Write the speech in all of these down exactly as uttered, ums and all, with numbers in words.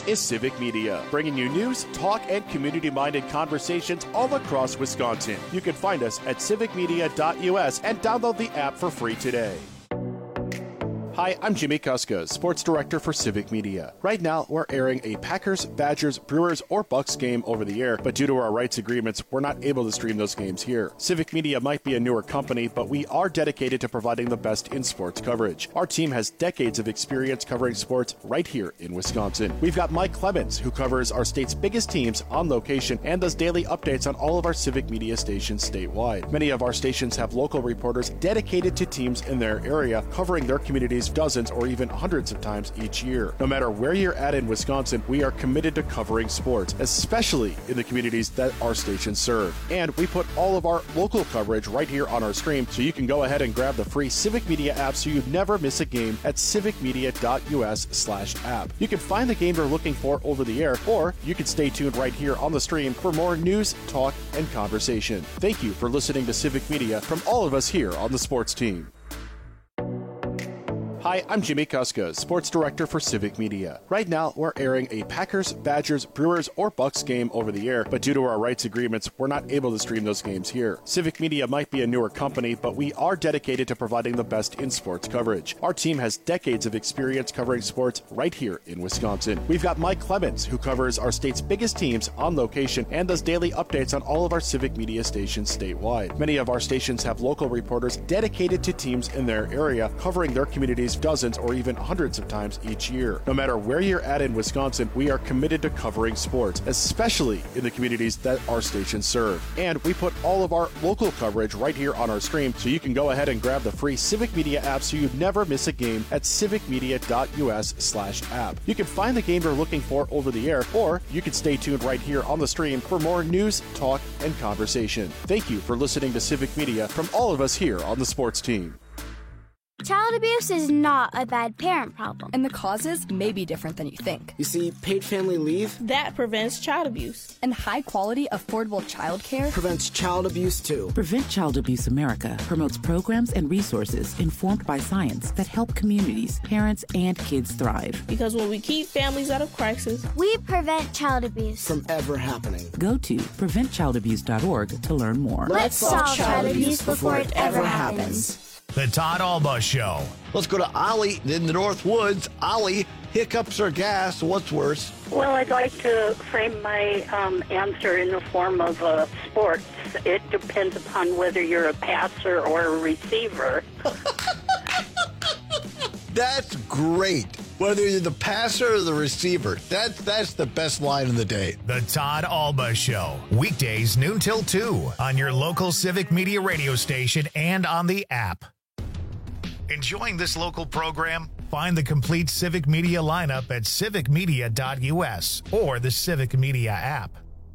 is Civic Media, bringing you news, talk, and community-minded conversations all across Wisconsin. You can find us at civic media dot U S and download the app for free today. Hi, I'm Jimmy Kuska, Sports Director for Civic Media. Right now, we're airing a Packers, Badgers, Brewers, or Bucks game over the air, but due to our rights agreements, we're not able to stream those games here. Civic Media might be a newer company, but we are dedicated to providing the best in sports coverage. Our team has decades of experience covering sports right here in Wisconsin. We've got Mike Clemens, who covers our state's biggest teams on location and does daily updates on all of our Civic Media stations statewide. Many of our stations have local reporters dedicated to teams in their area, covering their communities dozens or even hundreds of times each year. No matter where you're at in Wisconsin, we are committed to covering sports, especially in the communities that our stations serve. And we put all of our local coverage right here on our stream, so you can go ahead and grab the free Civic Media app so you never miss a game at civic media dot U S slash app. You can find the game you're looking for over the air, or you can stay tuned right here on the stream for more news, talk, and conversation. Thank you for listening to Civic Media from all of us here on the sports team. Hi, I'm Jimmy Kuska, Sports Director for Civic Media. Right now, we're airing a Packers, Badgers, Brewers, or Bucks game over the air, but due to our rights agreements, we're not able to stream those games here. Civic Media might be a newer company, but we are dedicated to providing the best in sports coverage. Our team has decades of experience covering sports right here in Wisconsin. We've got Mike Clemens, who covers our state's biggest teams on location and does daily updates on all of our Civic Media stations statewide. Many of our stations have local reporters dedicated to teams in their area, covering their communities dozens or even hundreds of times each year. No matter where you're at in Wisconsin, we are committed to covering sports, especially in the communities that our stations serve. And we put all of our local coverage right here on our stream, so you can go ahead and grab the free Civic Media app so you never miss a game at civic media dot U S slash app. You can find the game you're looking for over the air, or you can stay tuned right here on the stream for more news, talk, and conversation. Thank you for listening to Civic Media from all of us here on the sports team. Child abuse is not a bad parent problem. And the causes may be different than you think. You see, paid family leave, that prevents child abuse. And high-quality, affordable child care prevents child abuse, too. Prevent Child Abuse America promotes programs and resources informed by science that help communities, parents, and kids thrive. Because when we keep families out of crisis, we prevent child abuse from ever happening. Go to prevent child abuse dot org to learn more. Let's solve child abuse before it ever happens. The Todd Alba Show. Let's go to Ollie in the North Woods. Ollie, hiccups or gas, what's worse? Well, I'd like to frame my um, answer in the form of uh, sports. It depends upon whether you're a passer or a receiver. That's great. Whether you're the passer or the receiver, that's, that's the best line of the day. The Todd Alba Show. Weekdays noon till two on your local Civic Media radio station and on the app. Enjoying this local program? Find the complete Civic Media lineup at civic media dot U S or the Civic Media app.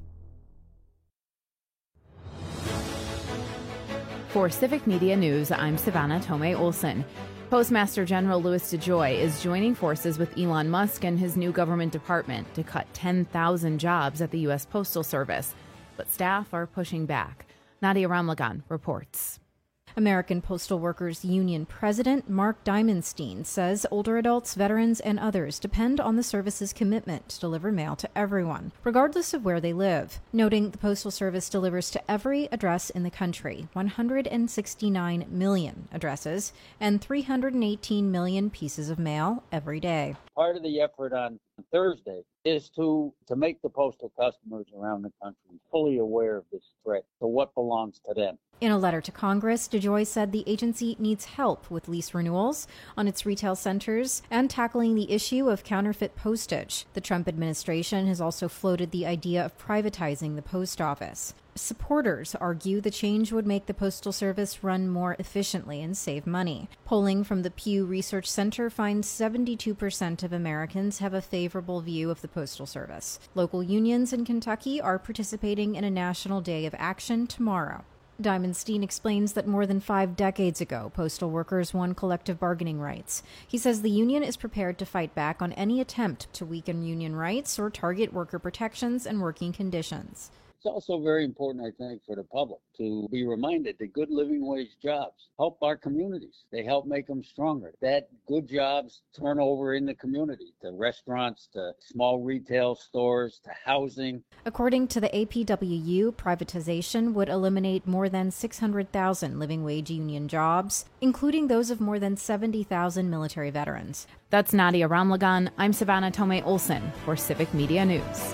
For Civic Media News, I'm Savannah Tomei Olson. Postmaster General Louis DeJoy is joining forces with Elon Musk and his new government department to cut ten thousand jobs at the U S Postal Service. But staff are pushing back. Nadia Ramlagan reports. American Postal Workers Union President Mark Diamondstein says older adults, veterans, and others depend on the service's commitment to deliver mail to everyone, regardless of where they live, noting the Postal Service delivers to every address in the country, one hundred sixty-nine million addresses, and three hundred eighteen million pieces of mail every day. Part of the effort on Thursday is to, to make the postal customers around the country fully aware of this threat, to what belongs to them. In a letter to Congress, DeJoy said the agency needs help with lease renewals on its retail centers and tackling the issue of counterfeit postage. The Trump administration has also floated the idea of privatizing the post office. Supporters argue the change would make the Postal Service run more efficiently and save money. Polling from the Pew Research Center finds seventy-two percent of Americans have a favorable view of the Postal Service. Local unions in Kentucky are participating in a national day of action tomorrow. Diamondstein explains that more than five decades ago, postal workers won collective bargaining rights. He says the union is prepared to fight back on any attempt to weaken union rights or target worker protections and working conditions. It's also very important, I think, for the public to be reminded that good living wage jobs help our communities. They help make them stronger. That good jobs turn over in the community to restaurants, to small retail stores, to housing. According to the A P W U, privatization would eliminate more than six hundred thousand living wage union jobs, including those of more than seventy thousand military veterans. That's Nadia Ramlagan. I'm Savannah Tomei Olson for Civic Media News.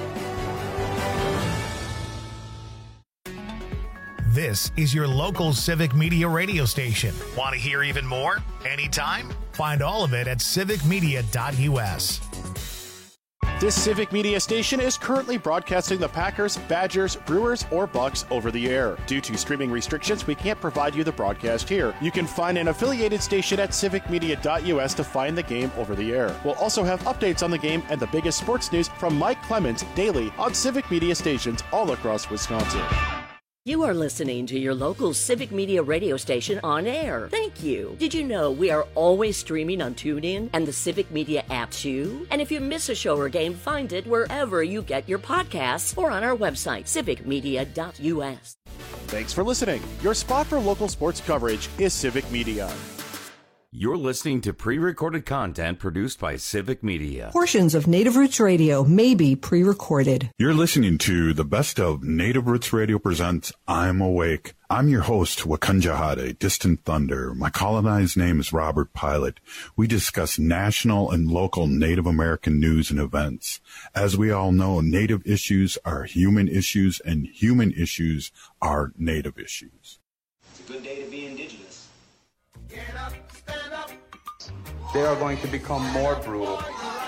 This is your local Civic Media radio station. Want to hear even more? Anytime? Find all of it at civic media dot u s. This Civic Media station is currently broadcasting the Packers, Badgers, Brewers, or Bucks over the air. Due to streaming restrictions, we can't provide you the broadcast here. You can find an affiliated station at civic media dot u s to find the game over the air. We'll also have updates on the game and the biggest sports news from Mike Clemens daily on Civic Media stations all across Wisconsin. You are listening to your local Civic Media radio station on air. Thank you. Did you know we are always streaming on TuneIn and the Civic Media app too? And if you miss a show or game, find it wherever you get your podcasts or on our website, civic media dot u s. Thanks for listening. Your spot for local sports coverage is Civic Media. You're listening to pre-recorded content produced by Civic Media. Portions of Native Roots Radio may be pre-recorded. You're listening to the best of Native Roots Radio presents I'm Awake. I'm your host, Wakunjahade, Distant Thunder. My colonized name is Robert Pilot. We discuss national and local Native American news and events. As we all know, Native issues are human issues, and human issues are Native issues. It's a good day to be indigenous. Get up, stand up. They are going to become more brutal.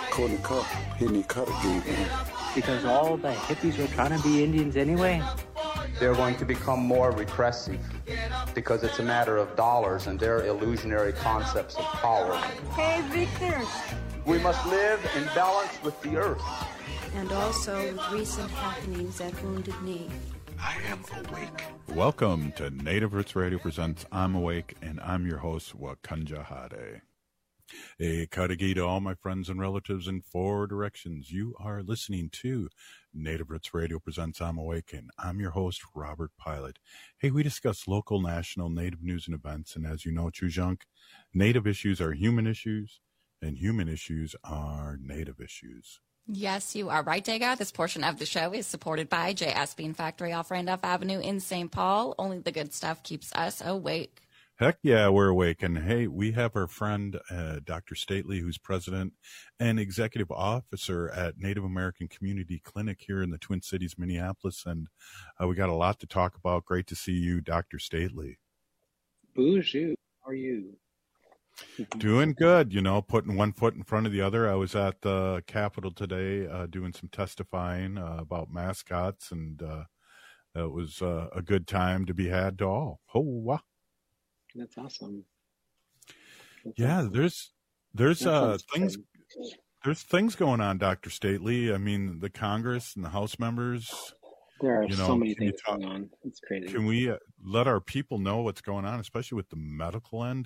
Because all the hippies were trying to be Indians anyway. They're going to become more repressive because it's a matter of dollars and their illusionary concepts of power. Hey, Victor. We must live in balance with the earth. And also with recent happenings at Wounded Knee. I am awake. Welcome to Native Roots Radio presents I'm Awake, and I'm your host, Wakunjahade. A Kadagi to all my friends and relatives in four directions. You are listening to Native Roots Radio presents I'm Awake, and I'm your host, Robert Pilot. Hey, we discuss local, national, Native news and events, and as you know, Chujunk, Native issues are human issues, and human issues are Native issues. Yes, you are right, Daga. This portion of the show is supported by J S Bean Factory off Randolph Avenue in Saint Paul. Only the good stuff keeps us awake. Heck yeah, we're awake. And hey, we have our friend, uh, Doctor Stately, who's president and executive officer at Native American Community Clinic here in the Twin Cities, Minneapolis. And uh, we got a lot to talk about. Great to see you, Doctor Stately. Bonjour. How are you? Doing good, you know, putting one foot in front of the other. I was at the Capitol today uh, doing some testifying uh, about mascots, and uh, it was uh, a good time to be had to all. Oh, wow. That's awesome. That's yeah, awesome. there's there's That uh, sounds things fun. there's things going on, Doctor Stately. I mean, the Congress and the House members. There are you know, so many can you things talk- going on. It's crazy. Can we uh, let our people know what's going on, especially with the medical end?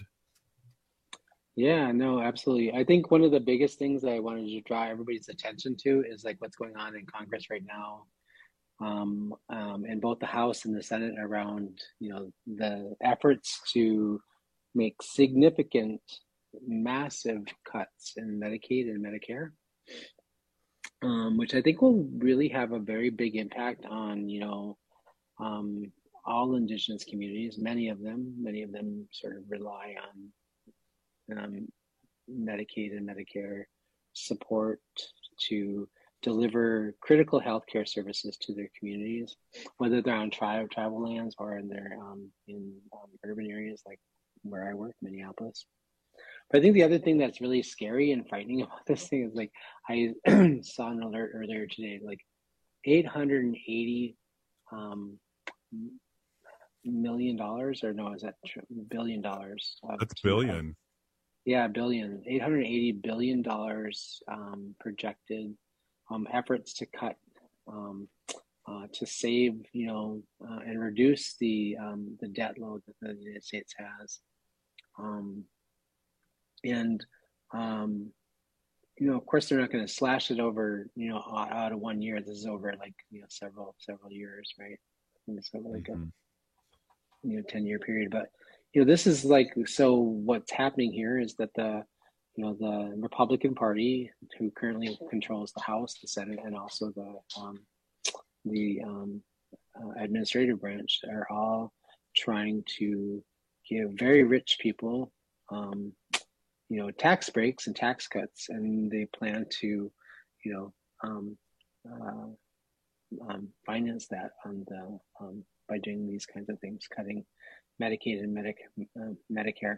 Yeah, no, absolutely. I think one of the biggest things that I wanted to draw everybody's attention to is like what's going on in Congress right now, um, um, in both the House and the Senate around, you know, the efforts to make significant, massive cuts in Medicaid and Medicare, um, which I think will really have a very big impact on, you know, um, all Indigenous communities. Many of them, many of them sort of rely on Um, Medicaid and Medicare support to deliver critical healthcare services to their communities, whether they're on tri- travel lands or in their um, in um, urban areas like where I work, Minneapolis. But I think the other thing that's really scary and frightening about this thing is like I saw an alert earlier today, like eight hundred eighty um, million dollars, or no, is that tr- billion dollars? That's billion. Yeah, billion, eight hundred eighty billion dollars um, projected um, efforts to cut, um, uh, to save, you know, uh, and reduce the um, the debt load that the United States has. Um, and um, you know, of course, they're not going to slash it over, you know, out, out of one year. This is over like, you know, several, several years, right? And it's over like mm-hmm. a, you know, ten year period. But, you know, this is like, so what's happening here is that the, you know, the Republican Party, who currently controls the House, the Senate, and also the, um, the um, uh, administrative branch, are all trying to give very rich people, um, you know, tax breaks and tax cuts, and they plan to, you know, um, uh, um, finance that on the um, by doing these kinds of things, cutting Medicaid and Medic uh, Medicare.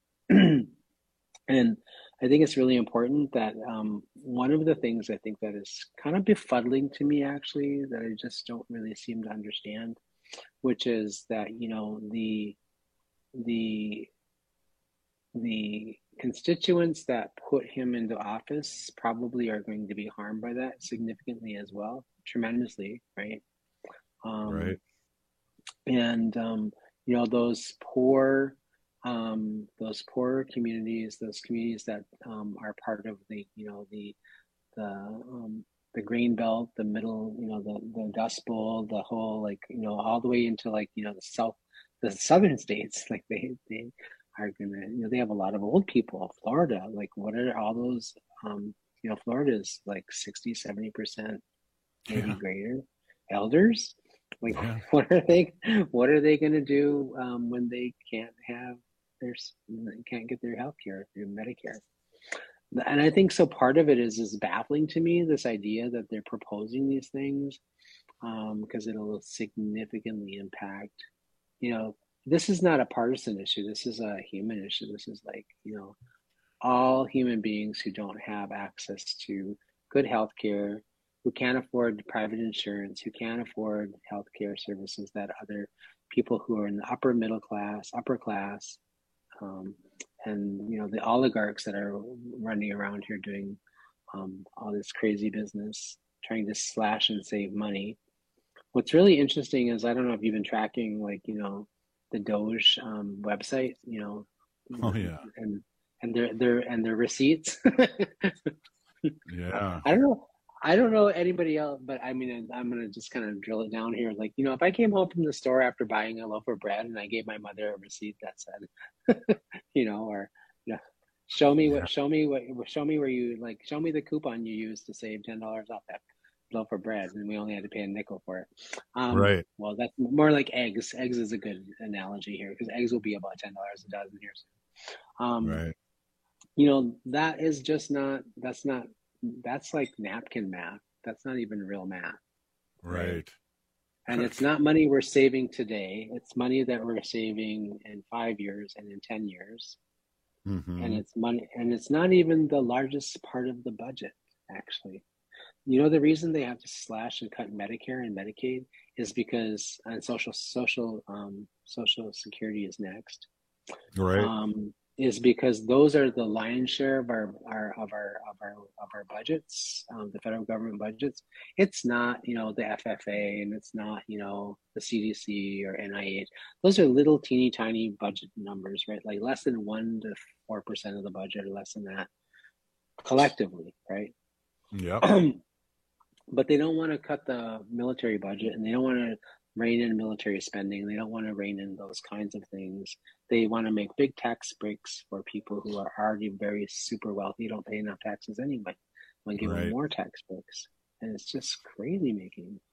And I think it's really important that um, one of the things I think that is kind of befuddling to me, actually, that I just don't really seem to understand, which is that, you know, the the the constituents that put him into office probably are going to be harmed by that significantly as well, tremendously, right? Um, right. And um, you know, those poor, um, those poor communities, those communities that um, are part of the, you know, the the um, the grain belt, the middle, you know, the the Dust Bowl, the whole, like, you know, all the way into, like, you know, the south, the southern states, like they they. are gonna, you know, they have a lot of old people. Florida, like, what are all those, um, you know, Florida is like sixty, seventy percent, maybe yeah. greater, elders. Like, yeah. what are they, what are they gonna do um, when they can't have their, can't get their health care through Medicare? And I think so part of it is, is baffling to me, this idea that they're proposing these things, um, because it'll significantly impact, you know, this is not a partisan issue. This is a human issue. This is like, you know, all human beings who don't have access to good health care, who can't afford private insurance, who can't afford health care services that other people who are in the upper middle class, upper class, um, and, you know, the oligarchs that are running around here doing um, all this crazy business, trying to slash and save money. What's really interesting is, I don't know if you've been tracking, like, you know, the Doge um, website, you know, oh yeah, and and their their and their receipts. Yeah, I don't know. I don't know anybody else, but I mean, I'm gonna just kind of drill it down here. Like, you know, if I came home from the store after buying a loaf of bread and I gave my mother a receipt that said, you know, or you know, show me what, yeah. show me what, show me where you like, show me the coupon you used to save ten dollars off that loaf of bread, and we only had to pay a nickel for it. Um, right. Well, that's more like eggs. Eggs is a good analogy here, because eggs will be about ten dollars a dozen here soon. Um, right. You know, that is just not. That's not. That's like napkin math. That's not even real math. Right. right? And it's not money we're saving today. It's money that we're saving in five years and in ten years. Mm-hmm. And it's money, and it's not even the largest part of the budget, actually. You know, the reason they have to slash and cut Medicare and Medicaid is because, and social social um, social security is next, right? Um, is because those are the lion's share of our, our of our of our of our budgets, um, the federal government budgets. It's not, you know, the F F A, and it's not, you know, the C D C or N I H. Those are little teeny tiny budget numbers, right? Like less than one to four percent of the budget, or less than that, collectively, right? Yeah. But they don't want to cut the military budget, and they don't want to rein in military spending. They don't want to rein in those kinds of things. They want to make big tax breaks for people who are already very super wealthy, don't pay enough taxes anyway. Want to give right. them more tax breaks. And it's just crazy making.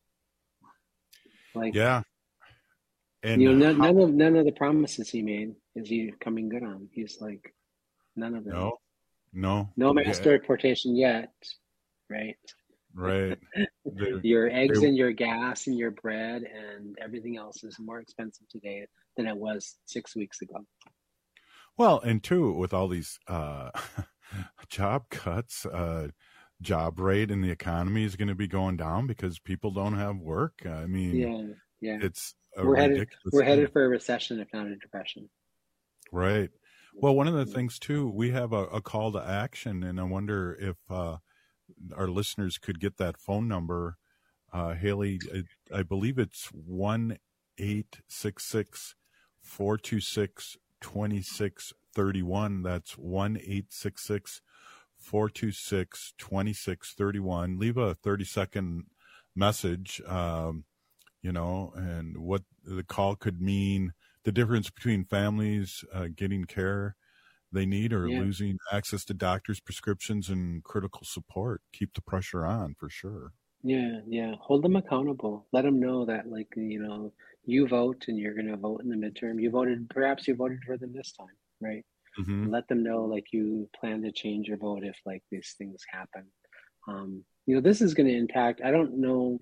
Like, yeah. And you know, none, none of none of the promises he made is he coming good on. He's like, none of them. No, no. No mass yeah. deportation yet, right? Right. They, your eggs they, and your gas and your bread and everything else is more expensive today than it was six weeks ago. Well, and two, with all these uh, job cuts, uh, job rate in the economy is going to be going down because people don't have work. I mean, yeah, yeah. It's a we're ridiculous headed we're thing. headed for a recession, if not a depression. Right. Well, one of the things too, we have a, a call to action, and I wonder if uh, our listeners could get that phone number. Uh, Haley, I, I believe it's one eight six six four two six two six three one. That's one eight six six four two six, two six three one. Leave a thirty-second message, um, you know, and what the call could mean, the difference between families uh, getting care they need or Yeah. losing access to doctors' prescriptions and critical support. Keep the pressure on for sure. Yeah, yeah. Hold them accountable. Let them know that, like, you know, you vote and you're going to vote in the midterm. You voted, perhaps you voted for them this time, right? Mm-hmm. Let them know, like, you plan to change your vote if, like, these things happen. Um, you know, this is going to impact, I don't know,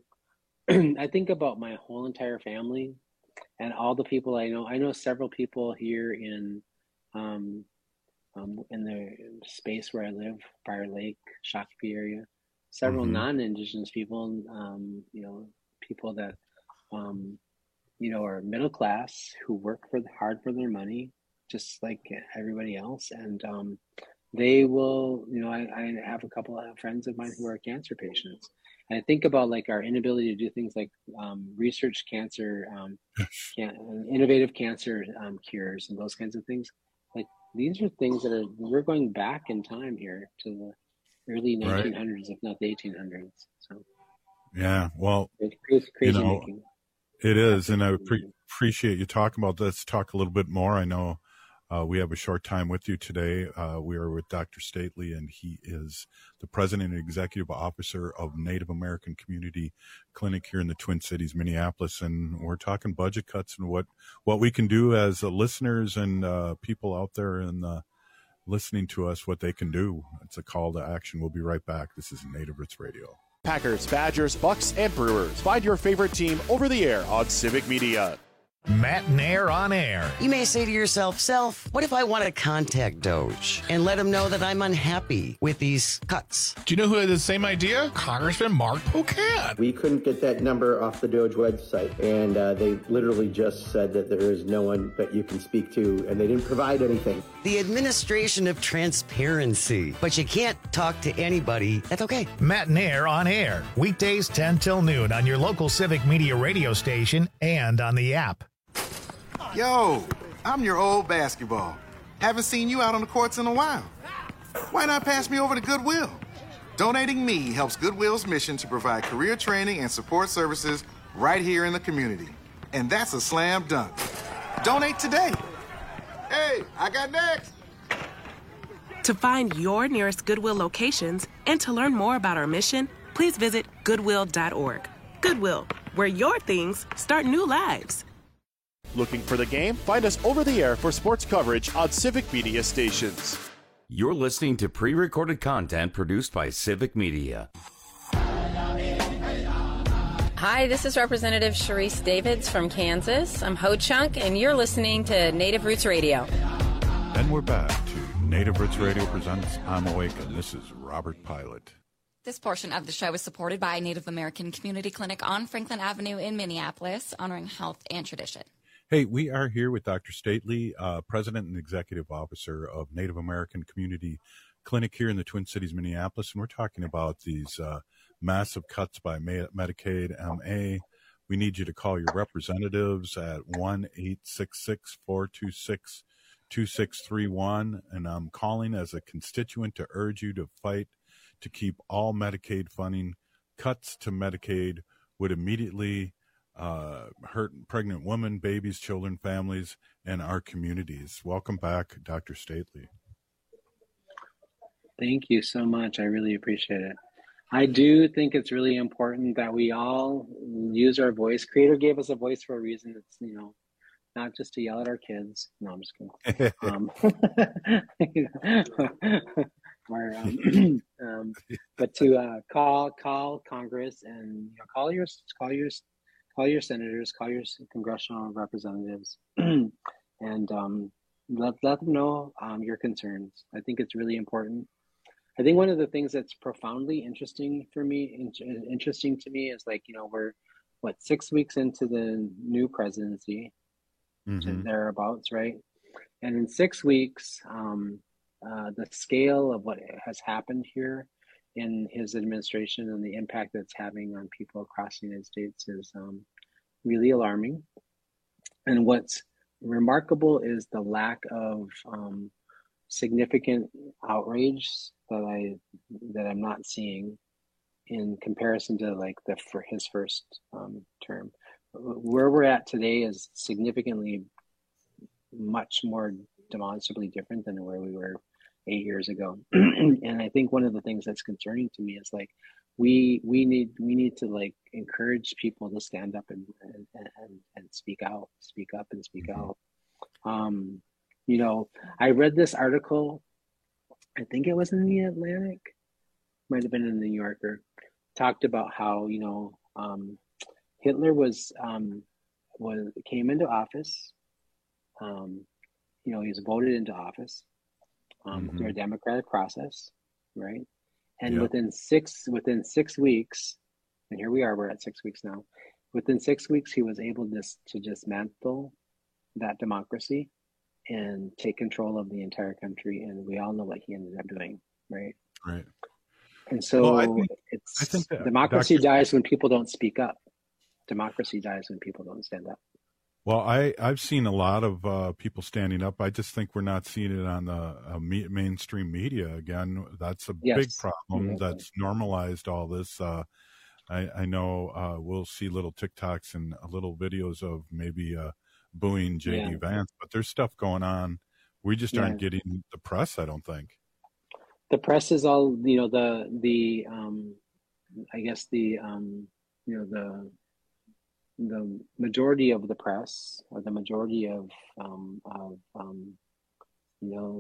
I think about my whole entire family and all the people I know. I know several people here in, um, um, in the space where I live, Fire Lake, Shakopee area. Several Mhm. non-Indigenous people, um, you know, people that, um, you know, are middle class who work for hard for their money, just like everybody else. And um, they will, you know, I, I have a couple of friends of mine who are cancer patients. And I think about like our inability to do things like um, research cancer, um, can, innovative cancer um, cures and those kinds of things. Like these are things that are, we're going back in time here to the early nineteen hundreds, right. If not the eighteen hundreds. So yeah, well, it's crazy, crazy you know, making. It is, and I pre- appreciate you talking about this. Talk a little bit more. I know uh, we have a short time with you today. Uh, we are with Doctor Stately, and he is the president and executive officer of Native American Community Clinic here in the Twin Cities, Minneapolis. And we're talking budget cuts and what, what we can do as uh, listeners and uh, people out there in the listening to us, what they can do. It's a call to action. We'll be right back. This is Native Roots Radio. Packers, Badgers, Bucks, and Brewers. Find your favorite team over the air on Civic Media. Matt Nair on air. You may say to yourself, Self, what if I want to contact Doge and let him know that I'm unhappy with these cuts? Do you know who had the same idea? Congressman Mark Pocan. We couldn't get that number off the Doge website, and uh, they literally just said that there is no one that you can speak to, and they didn't provide anything. The administration of transparency. But you can't talk to anybody. That's okay. Matt Nair on air. Weekdays ten till noon on your local Civic Media radio station and on the app. Yo, I'm your old basketball. Haven't seen you out on the courts in a while. Why not pass me over to Goodwill? Donating me helps Goodwill's mission to provide career training and support services right here in the community. And that's a slam dunk. Donate today. Hey, I got next. To find your nearest Goodwill locations and to learn more about our mission, please visit goodwill dot org. Goodwill, where your things start new lives. Looking for the game? Find us over the air for sports coverage on Civic Media stations. You're listening to pre-recorded content produced by Civic Media. Hi, this is Representative Sharice Davids from Kansas. I'm Ho Chunk, and you're listening to Native Roots Radio. And we're back to Native Roots Radio presents I'm Awake, and this is Robert Pilot. This portion of the show is supported by Native American Community Clinic on Franklin Avenue in Minneapolis, honoring health and tradition. Hey, we are here with Doctor Stately, uh, President and Executive Officer of Native American Community Clinic here in the Twin Cities, Minneapolis, and we're talking about these uh, massive cuts by Medicaid, M A. We need you to call your representatives at one eight six six, four two six, two six three one, and I'm calling as a constituent to urge you to fight to keep all Medicaid funding. Cuts to Medicaid would immediately uh, hurt pregnant women, babies, children, families, and our communities. Welcome back, Doctor Stately. Thank you so much. I really appreciate it. I do think it's really important that we all use our voice. Creator gave us a voice for a reason. It's, you know, not just to yell at our kids. No, I'm just kidding. um, or, um, um, but to uh, call call Congress and you know, call your call your call your senators, call your congressional representatives, and um, let let them know um, your concerns. I think it's really important. I think one of the things that's profoundly interesting for me, in, interesting to me, is like you know we're what six weeks into the new presidency, mm-hmm. thereabouts, right? And in six weeks, um, uh, the scale of what has happened here in his administration and the impact that's having on people across the United States is um, really alarming. And what's remarkable is the lack of um, significant outrage that I that I'm not seeing in comparison to like the for his first um, term. Where we're at today is significantly much more demonstrably different than where we were eight years ago. And I think one of the things that's concerning to me is like we we need we need to like encourage people to stand up and and and, and speak out, speak up and speak mm-hmm. out. Um, you know, I read this article, I think it was in the Atlantic, might have been in the New Yorker, talked about how, you know, um, Hitler was um, was came into office. Um, you know, he was voted into office um, mm-hmm. through a democratic process, right? And yep. within six within six weeks, and here we are, we're at six weeks now. Within six weeks, he was able to to dismantle that democracy and take control of the entire country. And we all know what he ended up doing, right? Right. And so well, I think, it's I think democracy Doctor dies when people don't speak up. Democracy dies when people don't stand up. Well, I, I've seen a lot of uh, people standing up. I just think we're not seeing it on the uh, me- mainstream media again. That's a yes. big problem mm-hmm. that's normalized all this. Uh, I, I know uh, we'll see little TikToks and uh, little videos of maybe uh, booing J D yeah. Vance, but there's stuff going on. We just aren't yeah. getting the press, I don't think. The press is all, you know, the, the um, I guess the, um, you know, the, the majority of the press or the majority of, um, of um, you know,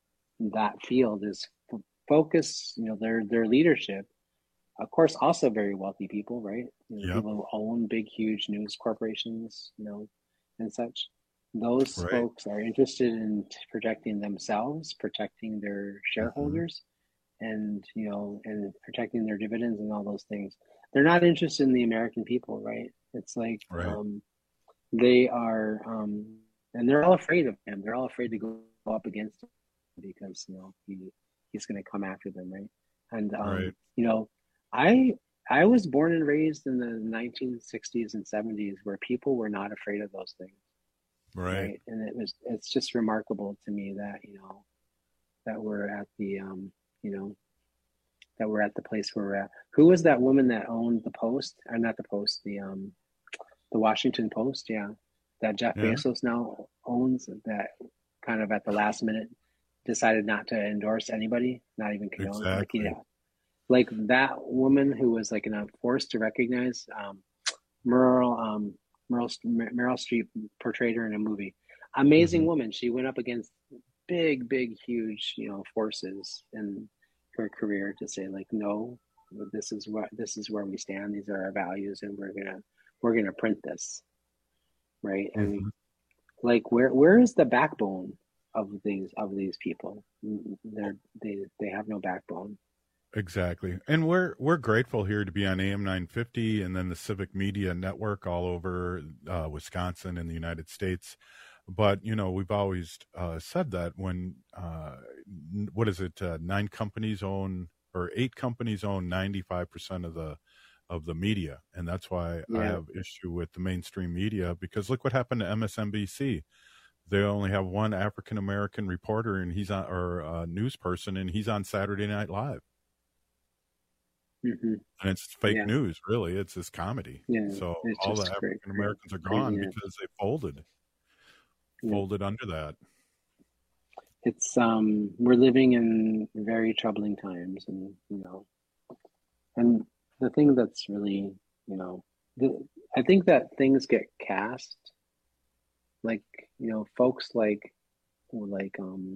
that field is f- focused, you know, their, their leadership, of course, also very wealthy people, right? You know, yep. People who own big, huge news corporations, you know, and such. Those right. folks are interested in protecting themselves, protecting their shareholders, mm-hmm. and, you know, and protecting their dividends and all those things. They're not interested in the American people, right? It's like right. um, they are, um, and they're all afraid of him. They're all afraid to go up against him because, you know, he he's going to come after them, right? And um, right. you know, I I was born and raised in the nineteen sixties and seventies where people were not afraid of those things, right? right? And it was it's just remarkable to me that you know that we're at the um, you know. that we're at the place where we're at. Who was that woman that owned the Post? Or not the Post, the um, the Washington Post, yeah. That Jeff yeah. Bezos now owns, that kind of at the last minute decided not to endorse anybody, not even condone. Exactly. Like, yeah. like that woman who was like in a forced to recognize um, Meryl, um, Meryl, Meryl Streep portrayed her in a movie. Amazing mm-hmm. woman. She went up against big, big, huge, you know, forces and her career to say like, no, this is what this is where we stand. These are our values, and we're gonna we're gonna print this, right? Mm-hmm. And like, where where is the backbone of these of these people? They're they they have no backbone. Exactly, and we're we're grateful here to be on A M nine fifty and then the Civic Media Network all over uh, Wisconsin and the United States. But, you know, we've always uh, said that when, uh, what is it, uh, nine companies own, or eight companies own ninety-five percent of the of the media. And that's why yeah. I have issue with the mainstream media, because look what happened to M S N B C. They only have one African-American reporter, and he's on, or a news person, and he's on Saturday Night Live. Mm-hmm. And it's fake yeah. news, really. It's this comedy. Yeah, so all the African-Americans are gone yeah. because they folded. folded yeah. under that. It's um we're living in very troubling times, and you know, and the thing that's really, you know, the, I think that things get cast, like, you know, folks like like um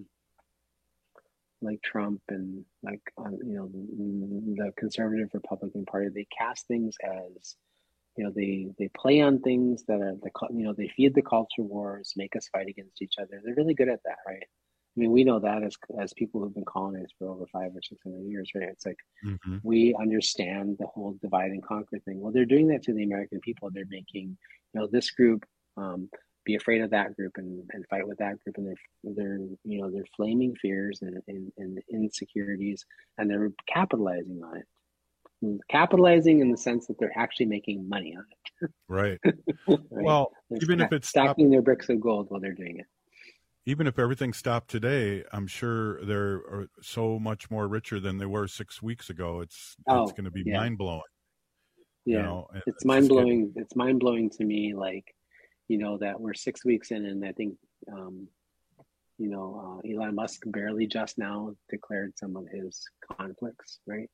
like Trump and like uh, you know, the conservative Republican Party, they cast things as, you know, they, they play on things that are, the you know, they feed the culture wars, make us fight against each other. They're really good at that, right? I mean, we know that as as people who've been colonized for over five or six hundred years, right? It's like mm-hmm. we understand the whole divide and conquer thing. Well, they're doing that to the American people. They're making, you know, this group um, be afraid of that group and, and fight with that group, and they're they're you know they're flaming fears and, and, and insecurities, and they're capitalizing on it. Capitalizing in the sense that they're actually making money on it. Right. right. Well, they're even st- if it's stacking their bricks of gold while they're doing it. even if everything stopped today, I'm sure they're so much more richer than they were six weeks ago. It's Oh, it's going to be yeah. mind blowing. Yeah, You know, and it's it's mind just blowing. It's mind blowing to me, like, you know, that we're six weeks in, and I think, um, you know, uh, Elon Musk barely just now declared some of his conflicts, right?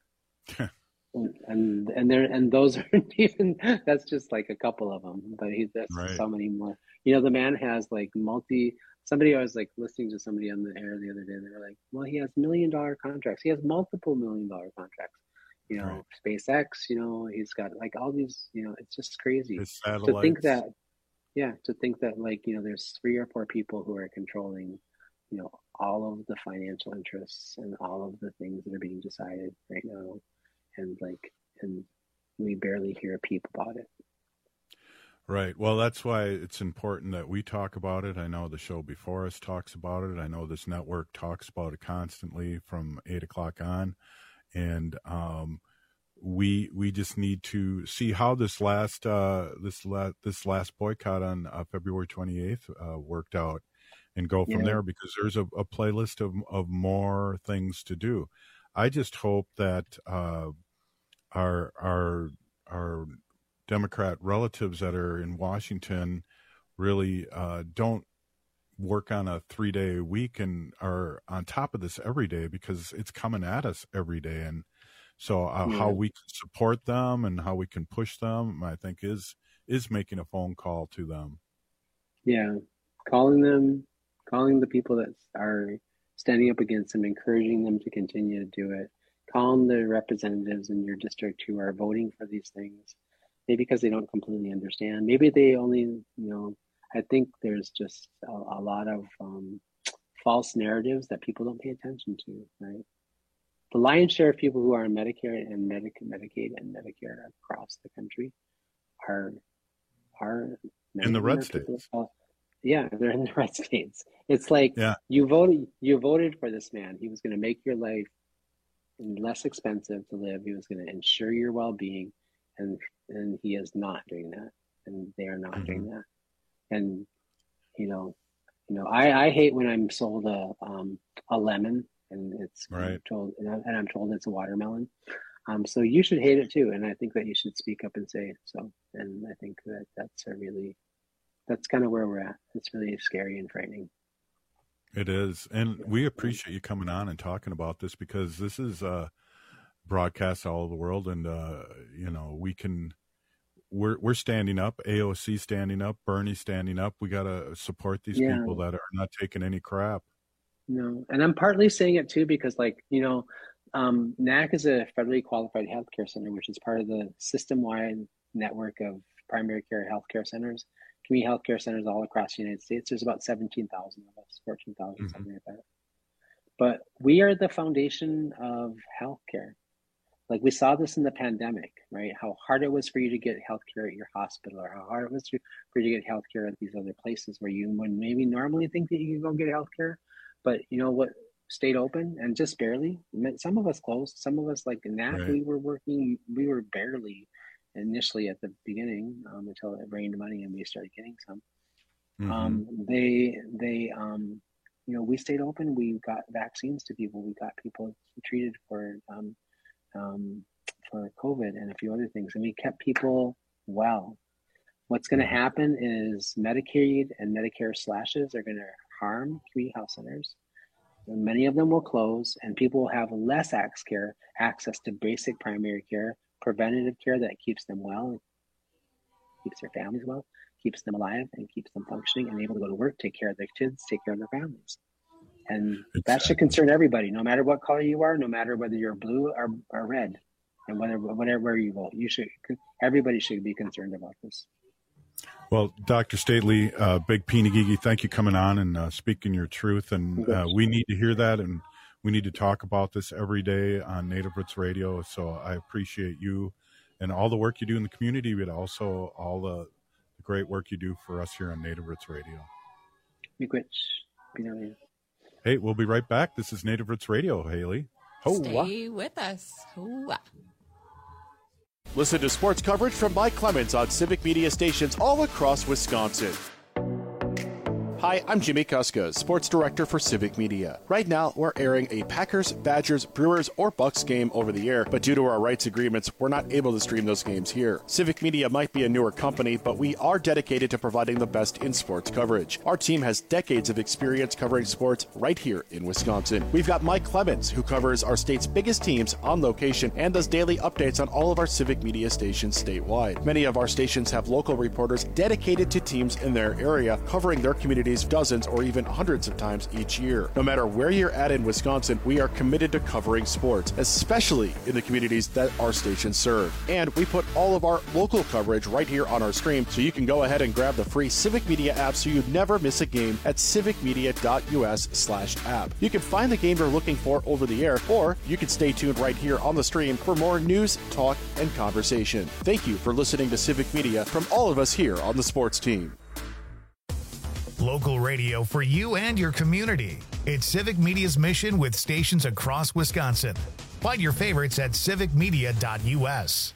and and and there and those aren't even. That's just like a couple of them, but he that's Right. so many more. You know, the man has like multi. Somebody I was like listening to somebody on the air the other day. They were like, "Well, he has million dollar contracts. He has multiple million dollar contracts." You know, Right. SpaceX, you know, he's got like all these, you know, it's just crazy His to think satellites. that, yeah, to think that like, you know, there's three or four people who are controlling, you know, all of the financial interests and all of the things that are being decided right now. And like, and we barely hear a peep about it. Right. Well, that's why it's important that we talk about it. I know the show before us talks about it. I know this network talks about it constantly from eight o'clock on. And um, we we just need to see how this last uh, this la- this last boycott on uh, February twenty-eighth uh, worked out, and go from Yeah. there, because there's a, a playlist of of more things to do. I just hope that uh, our our our Democrat relatives that are in Washington really uh, don't work on a three day week and are on top of this every day, because it's coming at us every day. And so uh, Yeah. how we can support them and how we can push them, I think is, is making a phone call to them. Yeah, calling them, calling the people that are standing up against them, encouraging them to continue to do it. Calling the representatives in your district who are voting for these things, maybe because they don't completely understand. Maybe they only, you know, I think there's just a, a lot of um, false narratives that people don't pay attention to, right? The lion's share of people who are on Medicare and Medic- Medicaid and Medicare across the country are are In the red are people states. of- yeah, they're in the red states. It's like Yeah. you voted you voted for this man. He was going to make your life less expensive to live. He was going to ensure your well-being, and and he is not doing that, and they are not Mhm. doing that. And you know, you know, I, I hate when I'm sold a um a lemon and it's Right. told and, I, and I'm told it's a watermelon. Um, so you should hate it too, and I think that you should speak up and say so. And I think that that's a really that's kind of where we're at. It's really scary and frightening. It is. And we appreciate you coming on and talking about this, because this is uh, broadcast all over the world. And, uh, you know, we can, we're, we're standing up, A O C standing up, Bernie standing up. We got to support these Yeah. people that are not taking any crap. No, and I'm partly saying it too because, like, you know, um, N A C is a federally qualified healthcare center, which is part of the system-wide network of primary care healthcare centers, community healthcare centers all across the United States. There's about seventeen thousand of us, fourteen thousand, Mhm. something like that. But we are the foundation of healthcare. Like, we saw this in the pandemic, right? How hard it was for you to get healthcare at your hospital, or how hard it was for for you to get healthcare at these other places where you would maybe normally think that you could go get healthcare. But you know what? Stayed open, and just barely. Some of us closed. Some of us, like in that, Right. we were working. We were barely initially at the beginning um, until it rained money and we started getting some. Mhm. Um, they, they, um, you know, we stayed open. We got vaccines to people. We got people treated for um, um, for COVID and a few other things, and we kept people well. What's going to happen is Medicaid and Medicare slashes are going to harm community health centers. And many of them will close, and people will have less access care, access to basic primary care, preventative care that keeps them well, keeps their families well, keeps them alive, and keeps them functioning and able to go to work, take care of their kids, take care of their families. And that should concern everybody, no matter what color you are, no matter whether you're blue or, or red, and whether whatever you vote. You should. Everybody should be concerned about this. Well, Doctor Stately, uh, Big Peenagigi, thank you coming on and uh, speaking your truth. And uh, we need to hear that, and we need to talk about this every day on Native Roots Radio. So I appreciate you and all the work you do in the community, but also all the, the great work you do for us here on Native Roots Radio. Miigwech. Pinole. Hey, we'll be right back. This is Native Roots Radio, Haley. Hoa. Stay with us. Hoa. Listen to sports coverage from Mike Clemens on Civic Media stations all across Wisconsin. Hi, I'm Jimmy Kuska, Sports Director for Civic Media. Right now, we're airing a Packers, Badgers, Brewers, or Bucks game over the air, but due to our rights agreements, we're not able to stream those games here. Civic Media might be a newer company, but we are dedicated to providing the best in sports coverage. Our team has decades of experience covering sports right here in Wisconsin. We've got Mike Clemens, who covers our state's biggest teams on location and does daily updates on all of our Civic Media stations statewide. Many of our stations have local reporters dedicated to teams in their area, covering their communities dozens or even hundreds of times each year. No matter where you're at in Wisconsin, we are committed to covering sports, especially in the communities that our stations serve. And we put all of our local coverage right here on our stream, so you can go ahead and grab the free Civic Media app so you never miss a game at civicmedia.us slash app. You can find the game you're looking for over the air, or you can stay tuned right here on the stream for more news, talk, and conversation. Thank you for listening to Civic Media from all of us here on the sports team. Local radio for you and your community. It's Civic Media's mission with stations across Wisconsin. Find your favorites at civic media dot u s.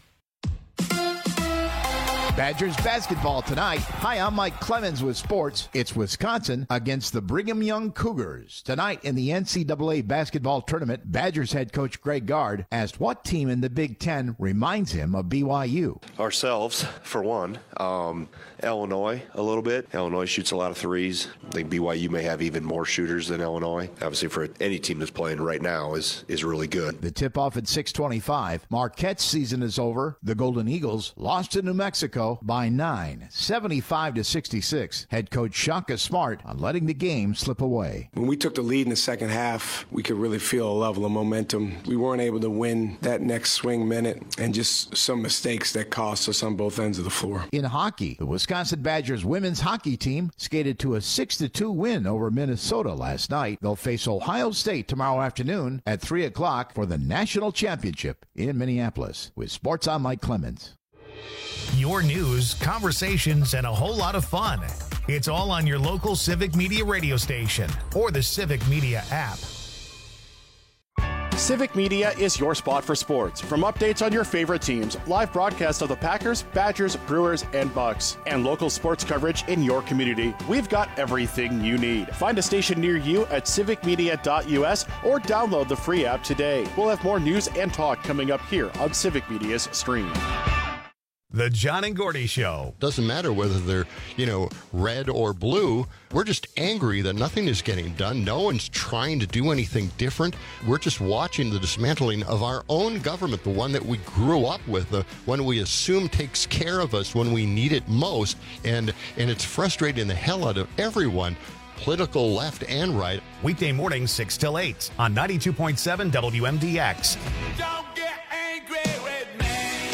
Badgers basketball tonight. Hi, I'm Mike Clemens with sports. It's Wisconsin against the Brigham Young Cougars. Tonight in the N C double A basketball tournament, Badgers head coach Greg Gard asked what team in the Big Ten reminds him of B Y U. Ourselves, for one. Um, Illinois, a little bit. Illinois shoots a lot of threes. I think B Y U may have even more shooters than Illinois. Obviously, for any team that's playing right now is, is really good. The tip-off at six twenty-five. Marquette's season is over. The Golden Eagles lost to New Mexico by nine, seventy-five to sixty-six. Head coach Shaka Smart on letting the game slip away. When we took the lead in the second half, we could really feel a level of momentum. We weren't able to win that next swing minute, and just some mistakes that cost us on both ends of the floor. In hockey, the Wisconsin Badgers women's hockey team skated to a six to two win over Minnesota last night. They'll face Ohio State tomorrow afternoon at three o'clock for the national championship in Minneapolis. With sports, I'm Mike Clemens. Your news, conversations, and a whole lot of fun. It's all on your local Civic Media radio station or the Civic Media app. Civic Media is your spot for sports. From updates on your favorite teams, live broadcasts of the Packers, Badgers, Brewers, and Bucks, and local sports coverage in your community, we've got everything you need. Find a station near you at civic media dot u s or download the free app today. We'll have more news and talk coming up here on Civic Media's stream. The John and Gordy Show. Doesn't matter whether they're, you know, red or blue. We're just angry that nothing is getting done. No one's trying to do anything different. We're just watching the dismantling of our own government, the one that we grew up with, the one we assume takes care of us when we need it most. And, and it's frustrating the hell out of everyone, political left and right. Weekday mornings, six till eight on ninety-two point seven W M D X. Don't get angry with me.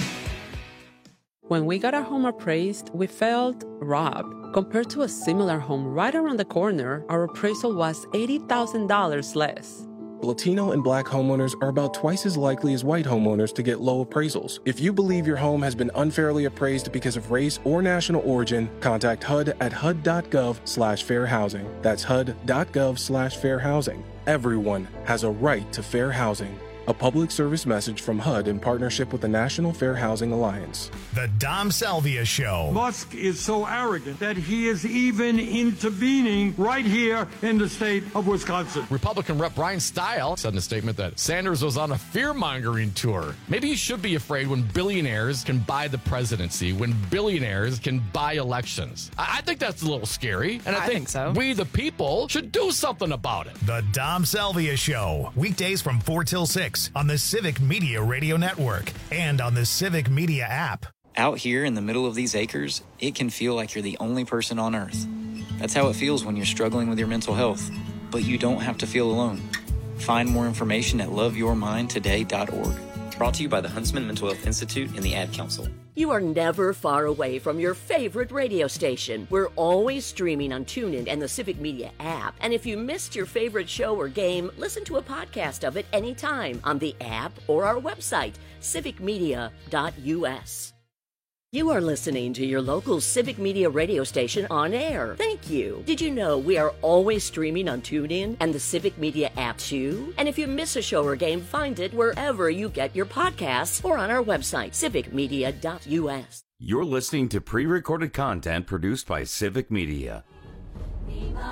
When we got our home appraised, we felt robbed. Compared to a similar home right around the corner, our appraisal was eighty thousand dollars less. Latino and Black homeowners are about twice as likely as white homeowners to get low appraisals. If you believe your home has been unfairly appraised because of race or national origin, contact H U D at H U D dot gov slash fair housing. That's H U D dot gov slash fair housing. Everyone has a right to fair housing. A public service message from H U D in partnership with the National Fair Housing Alliance. The Dom Salvia Show. Musk is so arrogant that he is even intervening right here in the state of Wisconsin. Republican Rep Brian Stile said in a statement that Sanders was on a fear-mongering tour. Maybe he should be afraid when billionaires can buy the presidency, when billionaires can buy elections. I, I think that's a little scary, and I, I think, think so. we, the people, should do something about it. The Dom Salvia Show. Weekdays from four till six on the Civic Media Radio Network and on the Civic Media app. Out here in the middle of these acres, it can feel like you're the only person on earth. That's how it feels when you're struggling with your mental health. But you don't have to feel alone. Find more information at love your mind today dot org. Brought to you by the Huntsman Mental Health Institute and the Ad Council. You are never far away from your favorite radio station. We're always streaming on TuneIn and the Civic Media app. And if you missed your favorite show or game, listen to a podcast of it anytime on the app or our website, civic media dot u s. You are listening to your local Civic Media radio station on air. Thank you. Did you know we are always streaming on TuneIn and the Civic Media app too? And if you miss a show or game, find it wherever you get your podcasts or on our website, civic media dot u s. You're listening to pre-recorded content produced by Civic Media. Viva